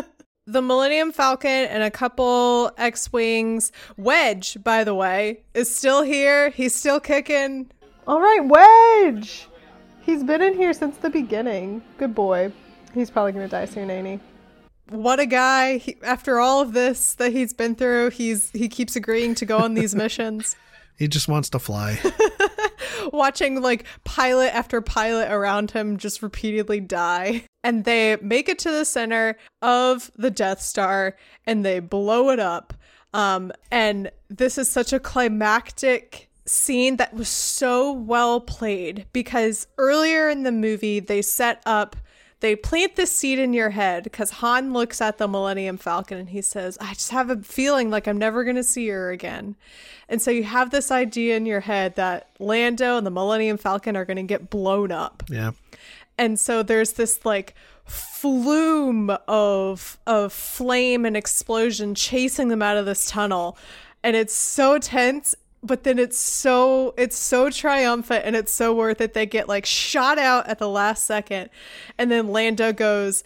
the Millennium Falcon and a couple X-Wings. Wedge, by the way, is still here. He's still kicking. All right, Wedge! He's been in here since the beginning. Good boy. He's probably going to die soon, ain't he? What a guy. He, after all of this that he's been through, he's he keeps agreeing to go on these missions. He just wants to fly. Watching like pilot after pilot around him just repeatedly die. And they make it to the center of the Death Star and they blow it up. Um, and this is such a climactic scene that was so well played because earlier in the movie they set up They plant this seed in your head because Han looks at the Millennium Falcon and he says, I just have a feeling like I'm never going to see her again. And so you have this idea in your head that Lando and the Millennium Falcon are going to get blown up. Yeah. And so there's this like flume of of flame and explosion chasing them out of this tunnel. And it's so tense. But then it's so it's so triumphant and it's so worth it. They get like shot out at the last second. And then Lando goes,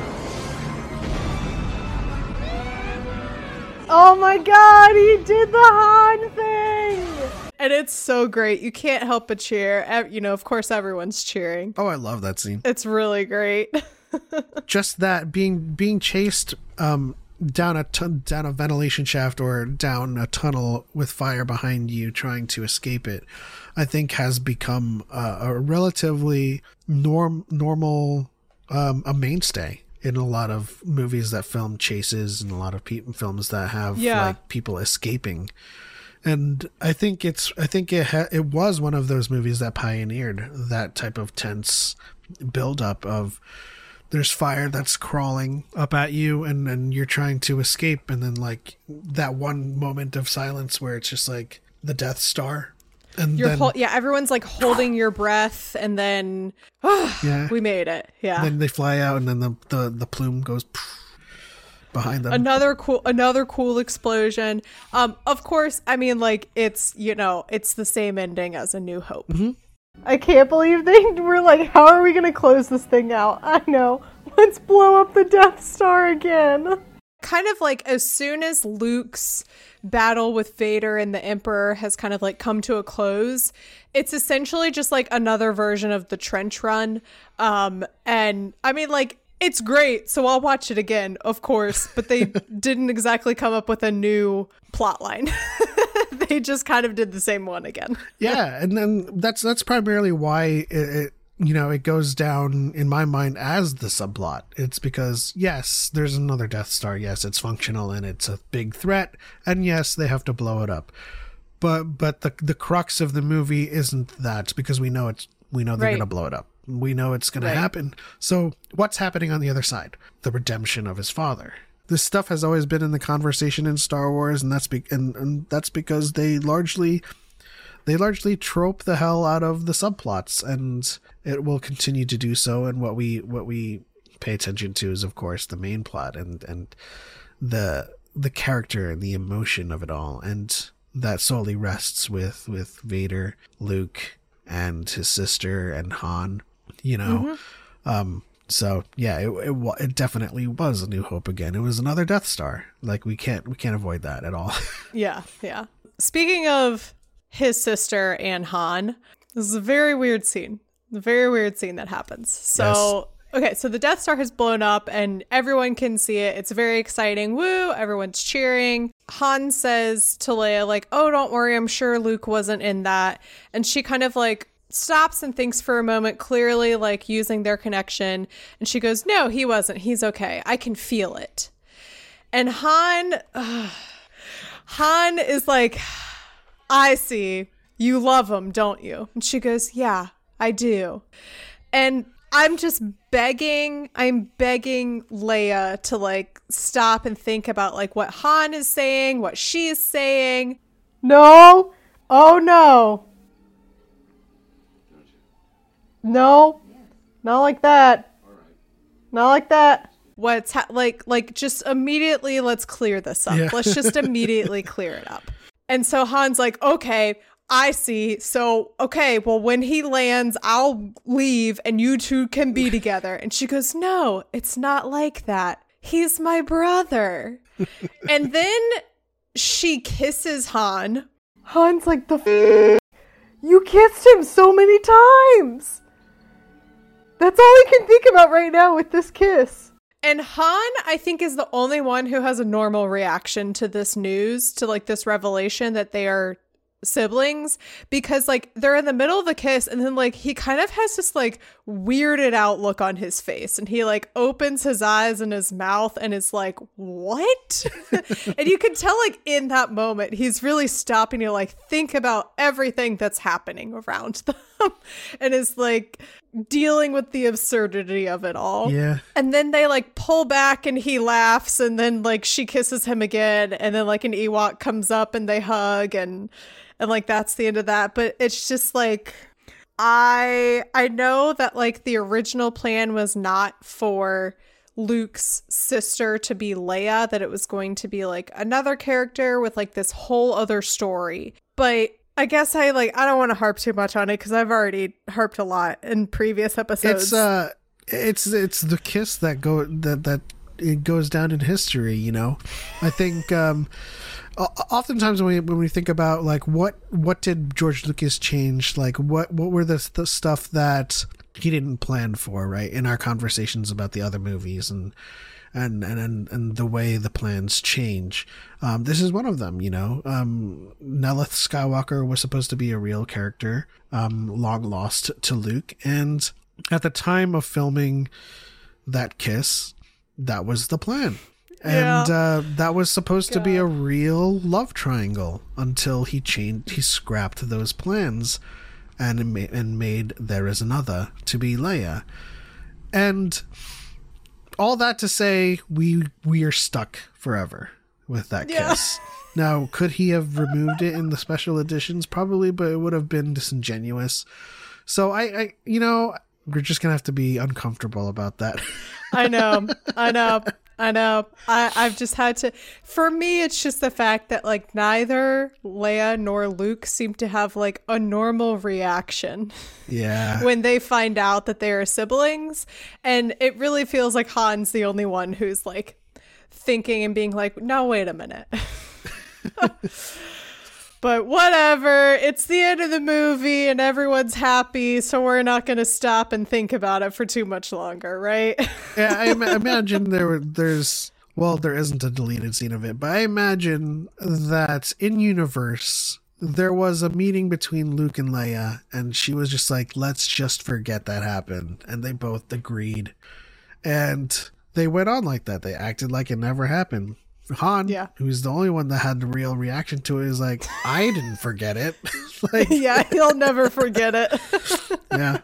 oh my God, he did the Han thing. And it's so great. You can't help but cheer. You know, of course, everyone's cheering. Oh, I love that scene. It's really great. Just that being being chased um down a ton, down a ventilation shaft or down a tunnel with fire behind you trying to escape it, I think has become uh, a relatively norm normal um, a mainstay in a lot of movies that film chases and a lot of pe- films that have yeah. like people escaping. And I think it's I think it ha- it was one of those movies that pioneered that type of tense buildup of there's fire that's crawling up at you and then you're trying to escape, and then like that one moment of silence where it's just like the Death Star and you're then hol- yeah everyone's like holding your breath and then oh, yeah we made it. Yeah, then they fly out and then the the, the plume goes behind them. Another cool another cool explosion. Um of course, I mean, like, it's, you know, it's the same ending as A New Hope. Mm-hmm. I can't believe they were like, how are we going to close this thing out? I know. Let's blow up the Death Star again. Kind of like as soon as Luke's battle with Vader and the Emperor has kind of like come to a close, it's essentially just like another version of the trench run. Um, and I mean, like, it's great, so I'll watch it again, of course, but they didn't exactly come up with a new plot line. They just kind of did the same one again. Yeah, and then that's that's primarily why it, it you know it goes down in my mind as the subplot. It's because yes, there's another Death Star. Yes, it's functional and it's a big threat, and yes, they have to blow it up. But but the the crux of the movie isn't that, because we know it's we know they're Right. gonna blow it up. We know it's gonna Right. happen. So what's happening on the other side? The redemption of his father. This stuff has always been in the conversation in Star Wars, and that's be- and, and that's because they largely they largely trope the hell out of the subplots, and it will continue to do so. And what we what we pay attention to is, of course, the main plot and and the the character and the emotion of it all, and that solely rests with with Vader, Luke, and his sister and Han. You know. Mm-hmm. Um, So yeah, it, it it definitely was A New Hope again. It was another Death Star. Like we can't we can't avoid that at all. Yeah, yeah. Speaking of his sister and Han, this is a very weird scene. A very weird scene that happens. So yes. Okay, so the Death Star has blown up and everyone can see it. It's very exciting. Woo! Everyone's cheering. Han says to Leia, like, "Oh, don't worry. I'm sure Luke wasn't in that." And she kind of like stops and thinks for a moment, clearly like using their connection, and she goes, "No, he wasn't. He's okay. I can feel it." And Han uh, Han is like, "I see. You love him, don't you?" And she goes, "Yeah, I do." And I'm just begging, I'm begging Leia to like stop and think about like what Han is saying, what she is saying. No. Oh no. No, not like that. Not like that. What's ha- like, like just immediately, let's clear this up. Yeah. Let's just immediately clear it up. And so Han's like, "Okay, I see. So, okay, well, when he lands, I'll leave and you two can be together." And she goes, "No, it's not like that. he's my brother. And then she kisses Han. Han's like, the f- you kissed him so many times. That's all I can think about right now with this kiss. And Han, I think, is the only one who has a normal reaction to this news, to like this revelation that they are siblings, because like they're in the middle of the kiss and then like he kind of has this like weirded out look on his face and he like opens his eyes and his mouth and is like, what? And you can tell like in that moment he's really stopping to like think about everything that's happening around them and is like dealing with the absurdity of it all. Yeah. And then they like pull back and he laughs and then like she kisses him again and then like an Ewok comes up and they hug and and like that's the end of that. But it's just like I I know that like the original plan was not for Luke's sister to be Leia, that it was going to be like another character with like this whole other story. But I guess I like I don't want to harp too much on it because I've already harped a lot in previous episodes. It's uh it's it's the kiss that go that that it goes down in history, you know. I think um oftentimes when we when we think about like what what did George Lucas change, like what what were the, the stuff that he didn't plan for, right, in our conversations about the other movies and and and and the way the plans change. Um, this is one of them, you know. Um, Nelith Skywalker was supposed to be a real character, um, long lost to Luke, and at the time of filming that kiss, that was the plan. And yeah. uh, that was supposed God. to be a real love triangle until he changed, he scrapped those plans and ma- and made There Is Another to be Leia. And all that to say, we we are stuck forever with that Yeah. kiss. Now, could he have removed it in the special editions? Probably, but it would have been disingenuous. So I, I you know, we're just gonna have to be uncomfortable about that. I know, I know, I know. I, I've just had to. For me, it's just the fact that like neither Leia nor Luke seem to have like a normal reaction. Yeah. When they find out that they are siblings, and it really feels like Han's the only one who's like thinking and being like, "No, wait a minute." But whatever, it's the end of the movie and everyone's happy, so we're not going to stop and think about it for too much longer, right? Yeah, I ima- imagine there there's, well, there isn't a deleted scene of it, but I imagine that in universe, there was a meeting between Luke and Leia, and she was just like, let's just forget that happened. And they both agreed. And they went on like that. They acted like it never happened. Han, Yeah. who's the only one that had the real reaction to it, is like, I didn't forget it. Like, Yeah, he'll never forget it. yeah.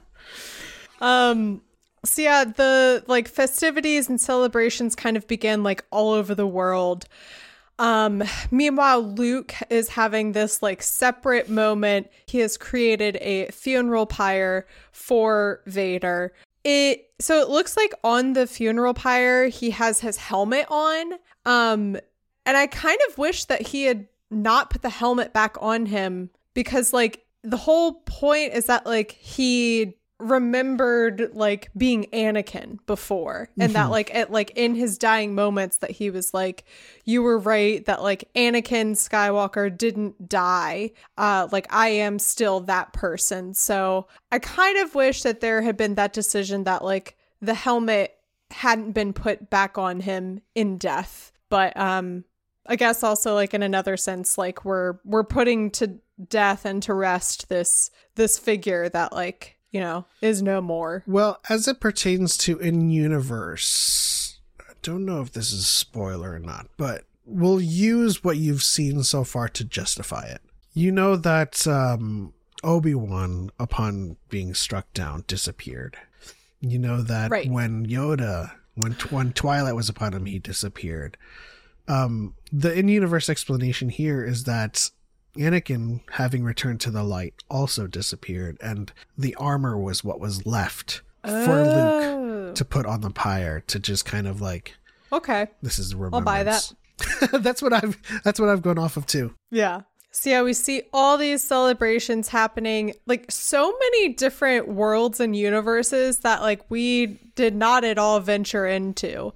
Um, so yeah, the like festivities and celebrations kind of begin like all over the world. Um, meanwhile, Luke is having this like separate moment. He has created a funeral pyre for Vader. It so it looks like on the funeral pyre he has his helmet on. Um, and I kind of wish that he had not put the helmet back on him, because like the whole point is that like he remembered like being Anakin before, and mm-hmm. that like at like in his dying moments that he was like, you were right, that like Anakin Skywalker didn't die, uh like I am still that person. So I kind of wish that there had been that decision that like the helmet hadn't been put back on him in death. But um I guess also like in another sense, like we're we're putting to death and to rest this this figure that like, you know, is no more. Well, as it pertains to in-universe, I don't know if this is a spoiler or not, but we'll use what you've seen so far to justify it. You know that um, Obi-Wan, upon being struck down, disappeared. You know that right. when Yoda, when, when Twilight was upon him, he disappeared. Um, the in-universe explanation here is that Anakin, having returned to the light, also disappeared, and the armor was what was left oh. for Luke to put on the pyre to just kind of like, okay, this is remembrance. I'll buy that. that's what I've that's what I've gone off of too. Yeah. So yeah, we see all these celebrations happening, like so many different worlds and universes that like we did not at all venture into.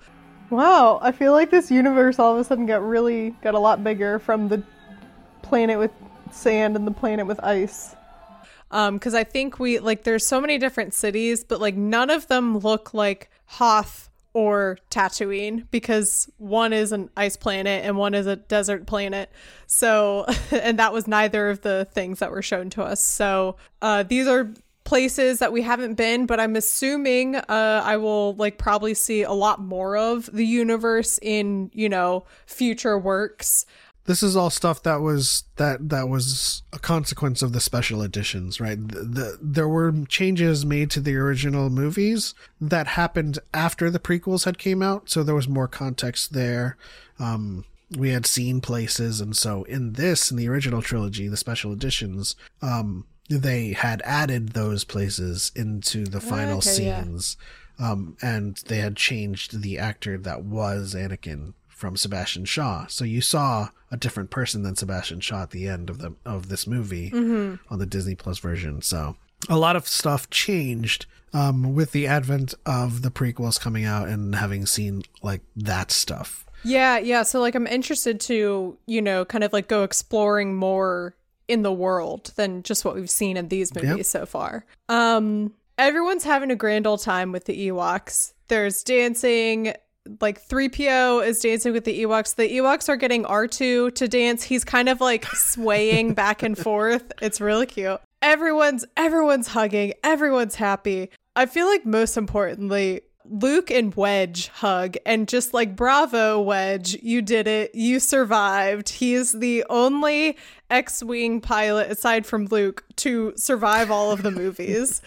Wow, I feel like this universe all of a sudden got really, got a lot bigger from the planet with sand and the planet with ice. Um, because I think we, like, there's so many different cities, but, like, none of them look like Hoth or Tatooine, because one is an ice planet and one is a desert planet. So, and that was neither of the things that were shown to us. So, uh, these are places that we haven't been, but I'm assuming uh, I will, like, probably see a lot more of the universe in, you know, future works. This is all stuff that was that that was a consequence of the special editions, right? The, the there were changes made to the original movies that happened after the prequels had came out, so there was more context there. Um, we had seen places, and so in this, in the original trilogy, the special editions, um, they had added those places into the final okay, scenes, yeah. um, and they had changed the actor that was Anakin from Sebastian Shaw. So you saw a different person than Sebastian Shaw at the end of the of this movie mm-hmm. on the Disney Plus version. So a lot of stuff changed um, with the advent of the prequels coming out and having seen like that stuff. Yeah, yeah. So like I'm interested to, you know, kind of like go exploring more in the world than just what we've seen in these movies yep. so far. Um, everyone's having a grand old time with the Ewoks. There's dancing. Like three P O is dancing with the Ewoks. The Ewoks are getting R two to dance. He's kind of like swaying back and forth. It's really cute. Everyone's everyone's hugging. Everyone's happy. I feel like most importantly, Luke and Wedge hug and just like, bravo, Wedge, you did it. You survived. He is the only X-Wing pilot aside from Luke to survive all of the movies.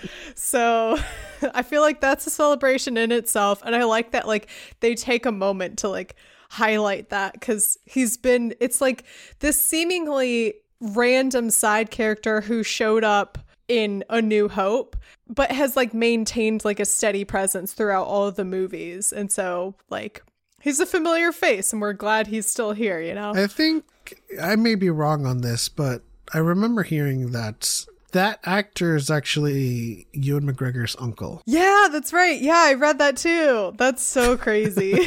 So I feel like that's a celebration in itself. And I like that, like, they take a moment to like highlight that, because he's been, it's like this seemingly random side character who showed up in A New Hope, but has like maintained like a steady presence throughout all of the movies. And so like he's a familiar face and we're glad he's still here, you know? I think I may be wrong on this, but I remember hearing that that actor is actually Ewan McGregor's uncle. Yeah, that's right. Yeah, I read that too. That's so crazy.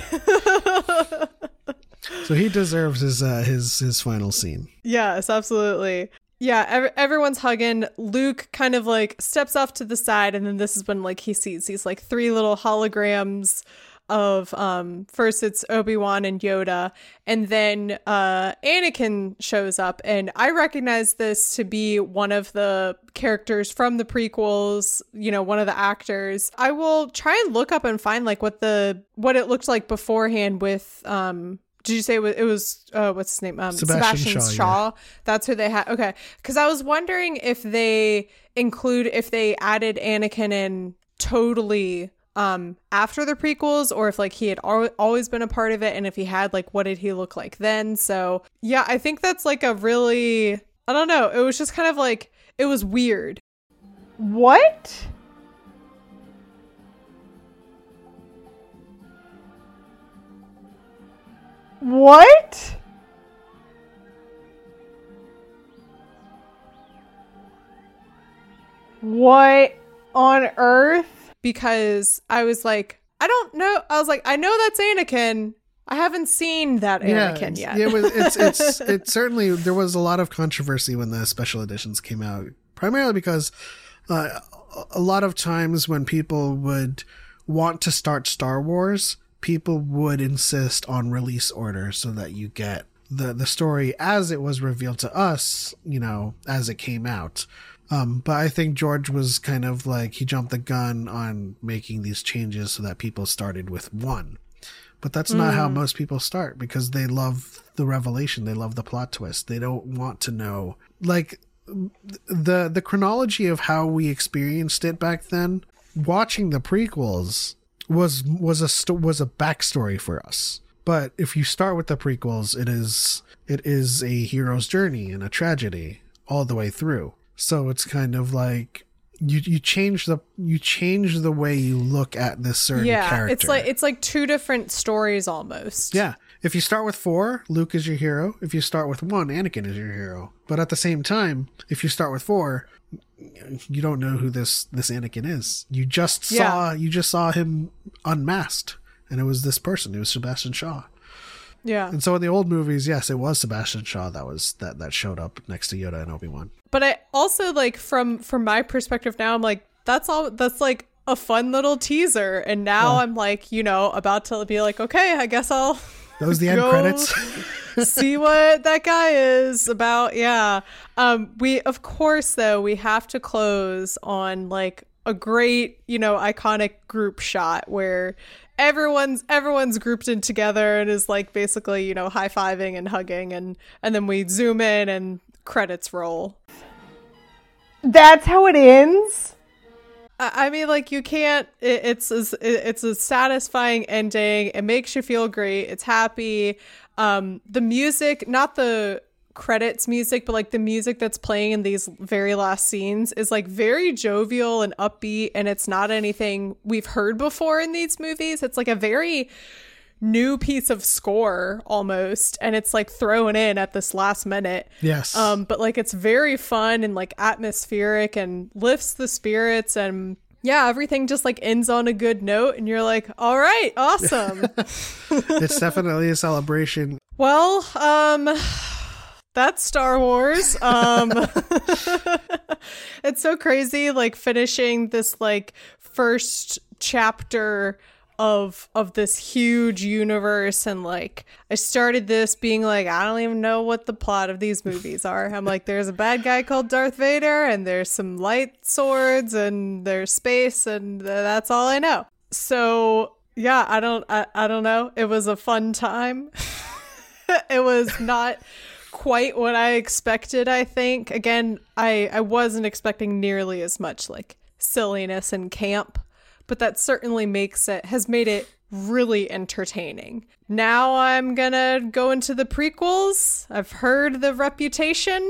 So he deserves his uh, his his final scene. Yes, absolutely. Yeah, ev- everyone's hugging. Luke kind of like steps off to the side, and then this is when like he sees these like three little holograms of um first it's Obi-Wan and Yoda, and then uh Anakin shows up, and I recognize this to be one of the characters from the prequels, you know, one of the actors. I will try and look up and find like what the what it looked like beforehand with um did you say it was, it was uh, what's his name? Um, Sebastian, Sebastian Shaw. Shaw. Yeah. That's who they had. Okay. Because I was wondering if they include, if they added Anakin in totally um, after the prequels, or if like he had al- always been a part of it, and if he had, like, what did he look like then? So yeah, I think that's like a really, I don't know. It was just kind of like, it was weird. What? What? What on earth? Because I was like, I don't know. I was like, I know that's Anakin. I haven't seen that Anakin yeah, yet. It was. It's. It's. It certainly. There was a lot of controversy when the special editions came out, primarily because uh, a lot of times when people would want to start Star Wars, people would insist on release order so that you get the the story as it was revealed to us, you know, as it came out. Um, but I think George was kind of like, he jumped the gun on making these changes so that people started with one. But that's mm. not how most people start, because they love the revelation. They love the plot twist. They don't want to know, like, the the chronology of how we experienced it back then. Watching the prequels was was a st- was a backstory for us. But if you start with the prequels, it is it is a hero's journey and a tragedy all the way through. So it's kind of like you you change the you change the way you look at this certain yeah, character. it's like it's like two different stories almost. Yeah. If you start with four, Luke is your hero. If you start with one, Anakin is your hero. But at the same time, if you start with four, you don't know who this this Anakin is. You just saw yeah. you just saw him unmasked, and it was this person. It was Sebastian Shaw. Yeah. And so in the old movies, yes, it was Sebastian Shaw that was that that showed up next to Yoda and Obi-Wan. But I also, like, from from my perspective now, I'm like, that's all that's like a fun little teaser. And now oh. I'm like, you know, about to be like, okay, I guess I'll that was the end credits. See what that guy is about. Yeah. Um, we, of course, though, we have to close on like a great, you know, iconic group shot where everyone's everyone's grouped in together and is like basically, you know, high-fiving and hugging, and and then we zoom in and credits roll. That's how it ends? I mean, like, you can't, it, it's a, it's a satisfying ending. It makes you feel great. It's happy. Um, the music, not the credits music, but like the music that's playing in these very last scenes is like very jovial and upbeat, and it's not anything we've heard before in these movies. It's like a very new piece of score almost, and it's like thrown in at this last minute. Yes. Um, but like it's very fun and like atmospheric and lifts the spirits, and yeah, everything just like ends on a good note, and you're like, all right, awesome. It's definitely a celebration. Well, um that's Star Wars. Um it's so crazy, like finishing this like first chapter of of this huge universe, and like I started this being like, I don't even know what the plot of these movies are. I'm like, there's a bad guy called Darth Vader, and there's some light swords, and there's space, and th- that's all I know. So yeah, I don't I, I don't know. It was a fun time. It was not quite what I expected, I think. Again, I I wasn't expecting nearly as much like silliness and camp, but that certainly makes it, has made it really entertaining. Now I'm gonna go into the prequels. I've heard the reputation.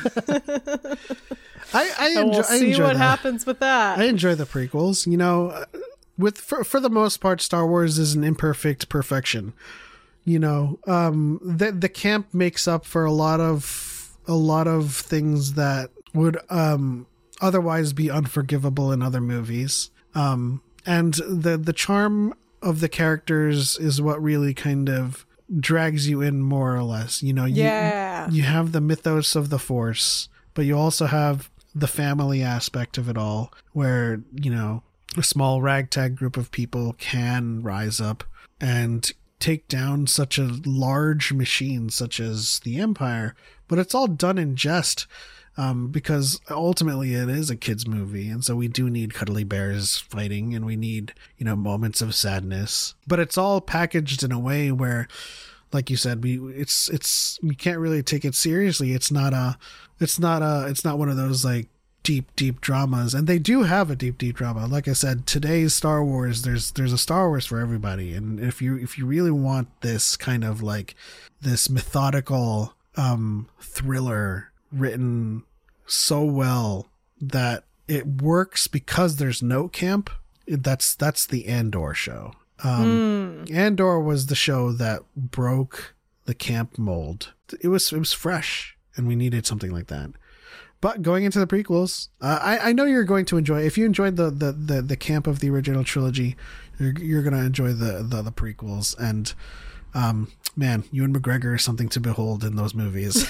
I, I, so enjoy, we'll see I enjoy what that. happens with that. I enjoy the prequels. You know, with for, for the most part, Star Wars is an imperfect perfection. You know, um, the the camp makes up for a lot of a lot of things that would um, otherwise be unforgivable in other movies. Um, and the the charm of the characters is what really kind of drags you in, more or less. You know, you, yeah. you have the mythos of the Force, but you also have the family aspect of it all, where, you know, a small ragtag group of people can rise up and take down such a large machine such as the Empire, but it's all done in jest. Um, because ultimately it is a kid's movie, and so we do need cuddly bears fighting, and we need, you know, moments of sadness. But it's all packaged in a way where, like you said, we it's it's we can't really take it seriously. It's not a it's not a it's not one of those like deep deep dramas, and they do have a deep deep drama. Like I said, today's Star Wars, there's there's a Star Wars for everybody, and if you if you really want this kind of like this methodical um, thriller written so well that it works because there's no camp, that's that's the Andor show. Um, mm. Andor was the show that broke the camp mold. It was it was fresh, and we needed something like that. But going into the prequels, uh, I I know you're going to enjoy. If you enjoyed the the the, the camp of the original trilogy, you're you're gonna enjoy the the, the prequels. And um, man, Ewan McGregor is something to behold in those movies.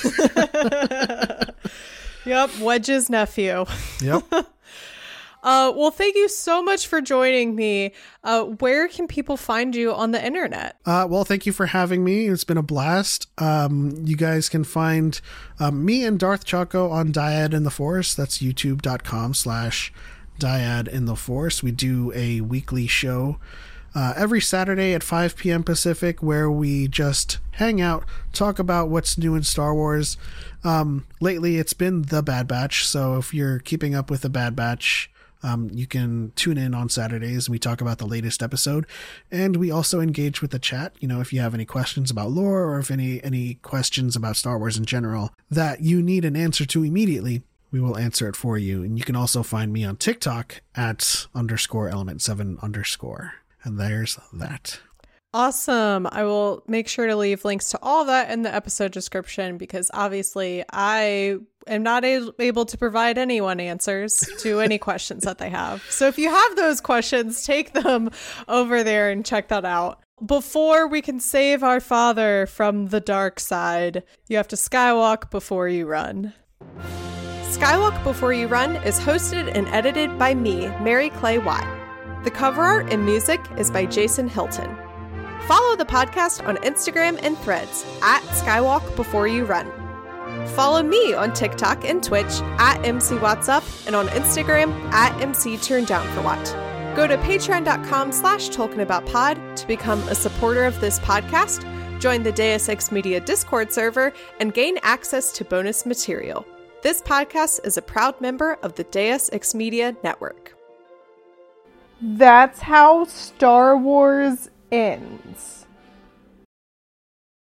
Yep, Wedge's nephew. Yep. uh, well, thank you so much for joining me. Uh, where can people find you on the internet? Uh, well, thank you for having me. It's been a blast. Um, you guys can find um, me and Darth Chaco on Dyad in the Force. That's youtube.com slash Dyad in the Force. We do a weekly show Uh, every Saturday at five p.m. Pacific, where we just hang out, talk about what's new in Star Wars. Um, lately, it's been The Bad Batch, so if you're keeping up with The Bad Batch, um, you can tune in on Saturdays, and we talk about the latest episode. And we also engage with the chat. You know, if you have any questions about lore, or if any, any questions about Star Wars in general that you need an answer to immediately, we will answer it for you. And you can also find me on TikTok at underscore element seven underscore. And there's that. Awesome. I will make sure to leave links to all that in the episode description because obviously I am not a- able to provide anyone answers to any questions that they have. So if you have those questions, take them over there and check that out. Before we can save our father from the dark side, you have to skywalk before you run. Skywalk Before You Run is hosted and edited by me, Mary Clay Watt. The cover art and music is by Jason Hilton. Follow the podcast on Instagram and Threads at Skywalk Before You Run. Follow me on TikTok and Twitch at MCWattsUp and on Instagram at MCTurnDownForWatt. Go to patreon.com slash TolkienAboutPod to become a supporter of this podcast, join the Deus Ex Media Discord server, and gain access to bonus material. This podcast is a proud member of the Deus Ex Media Network. That's how Star Wars ends.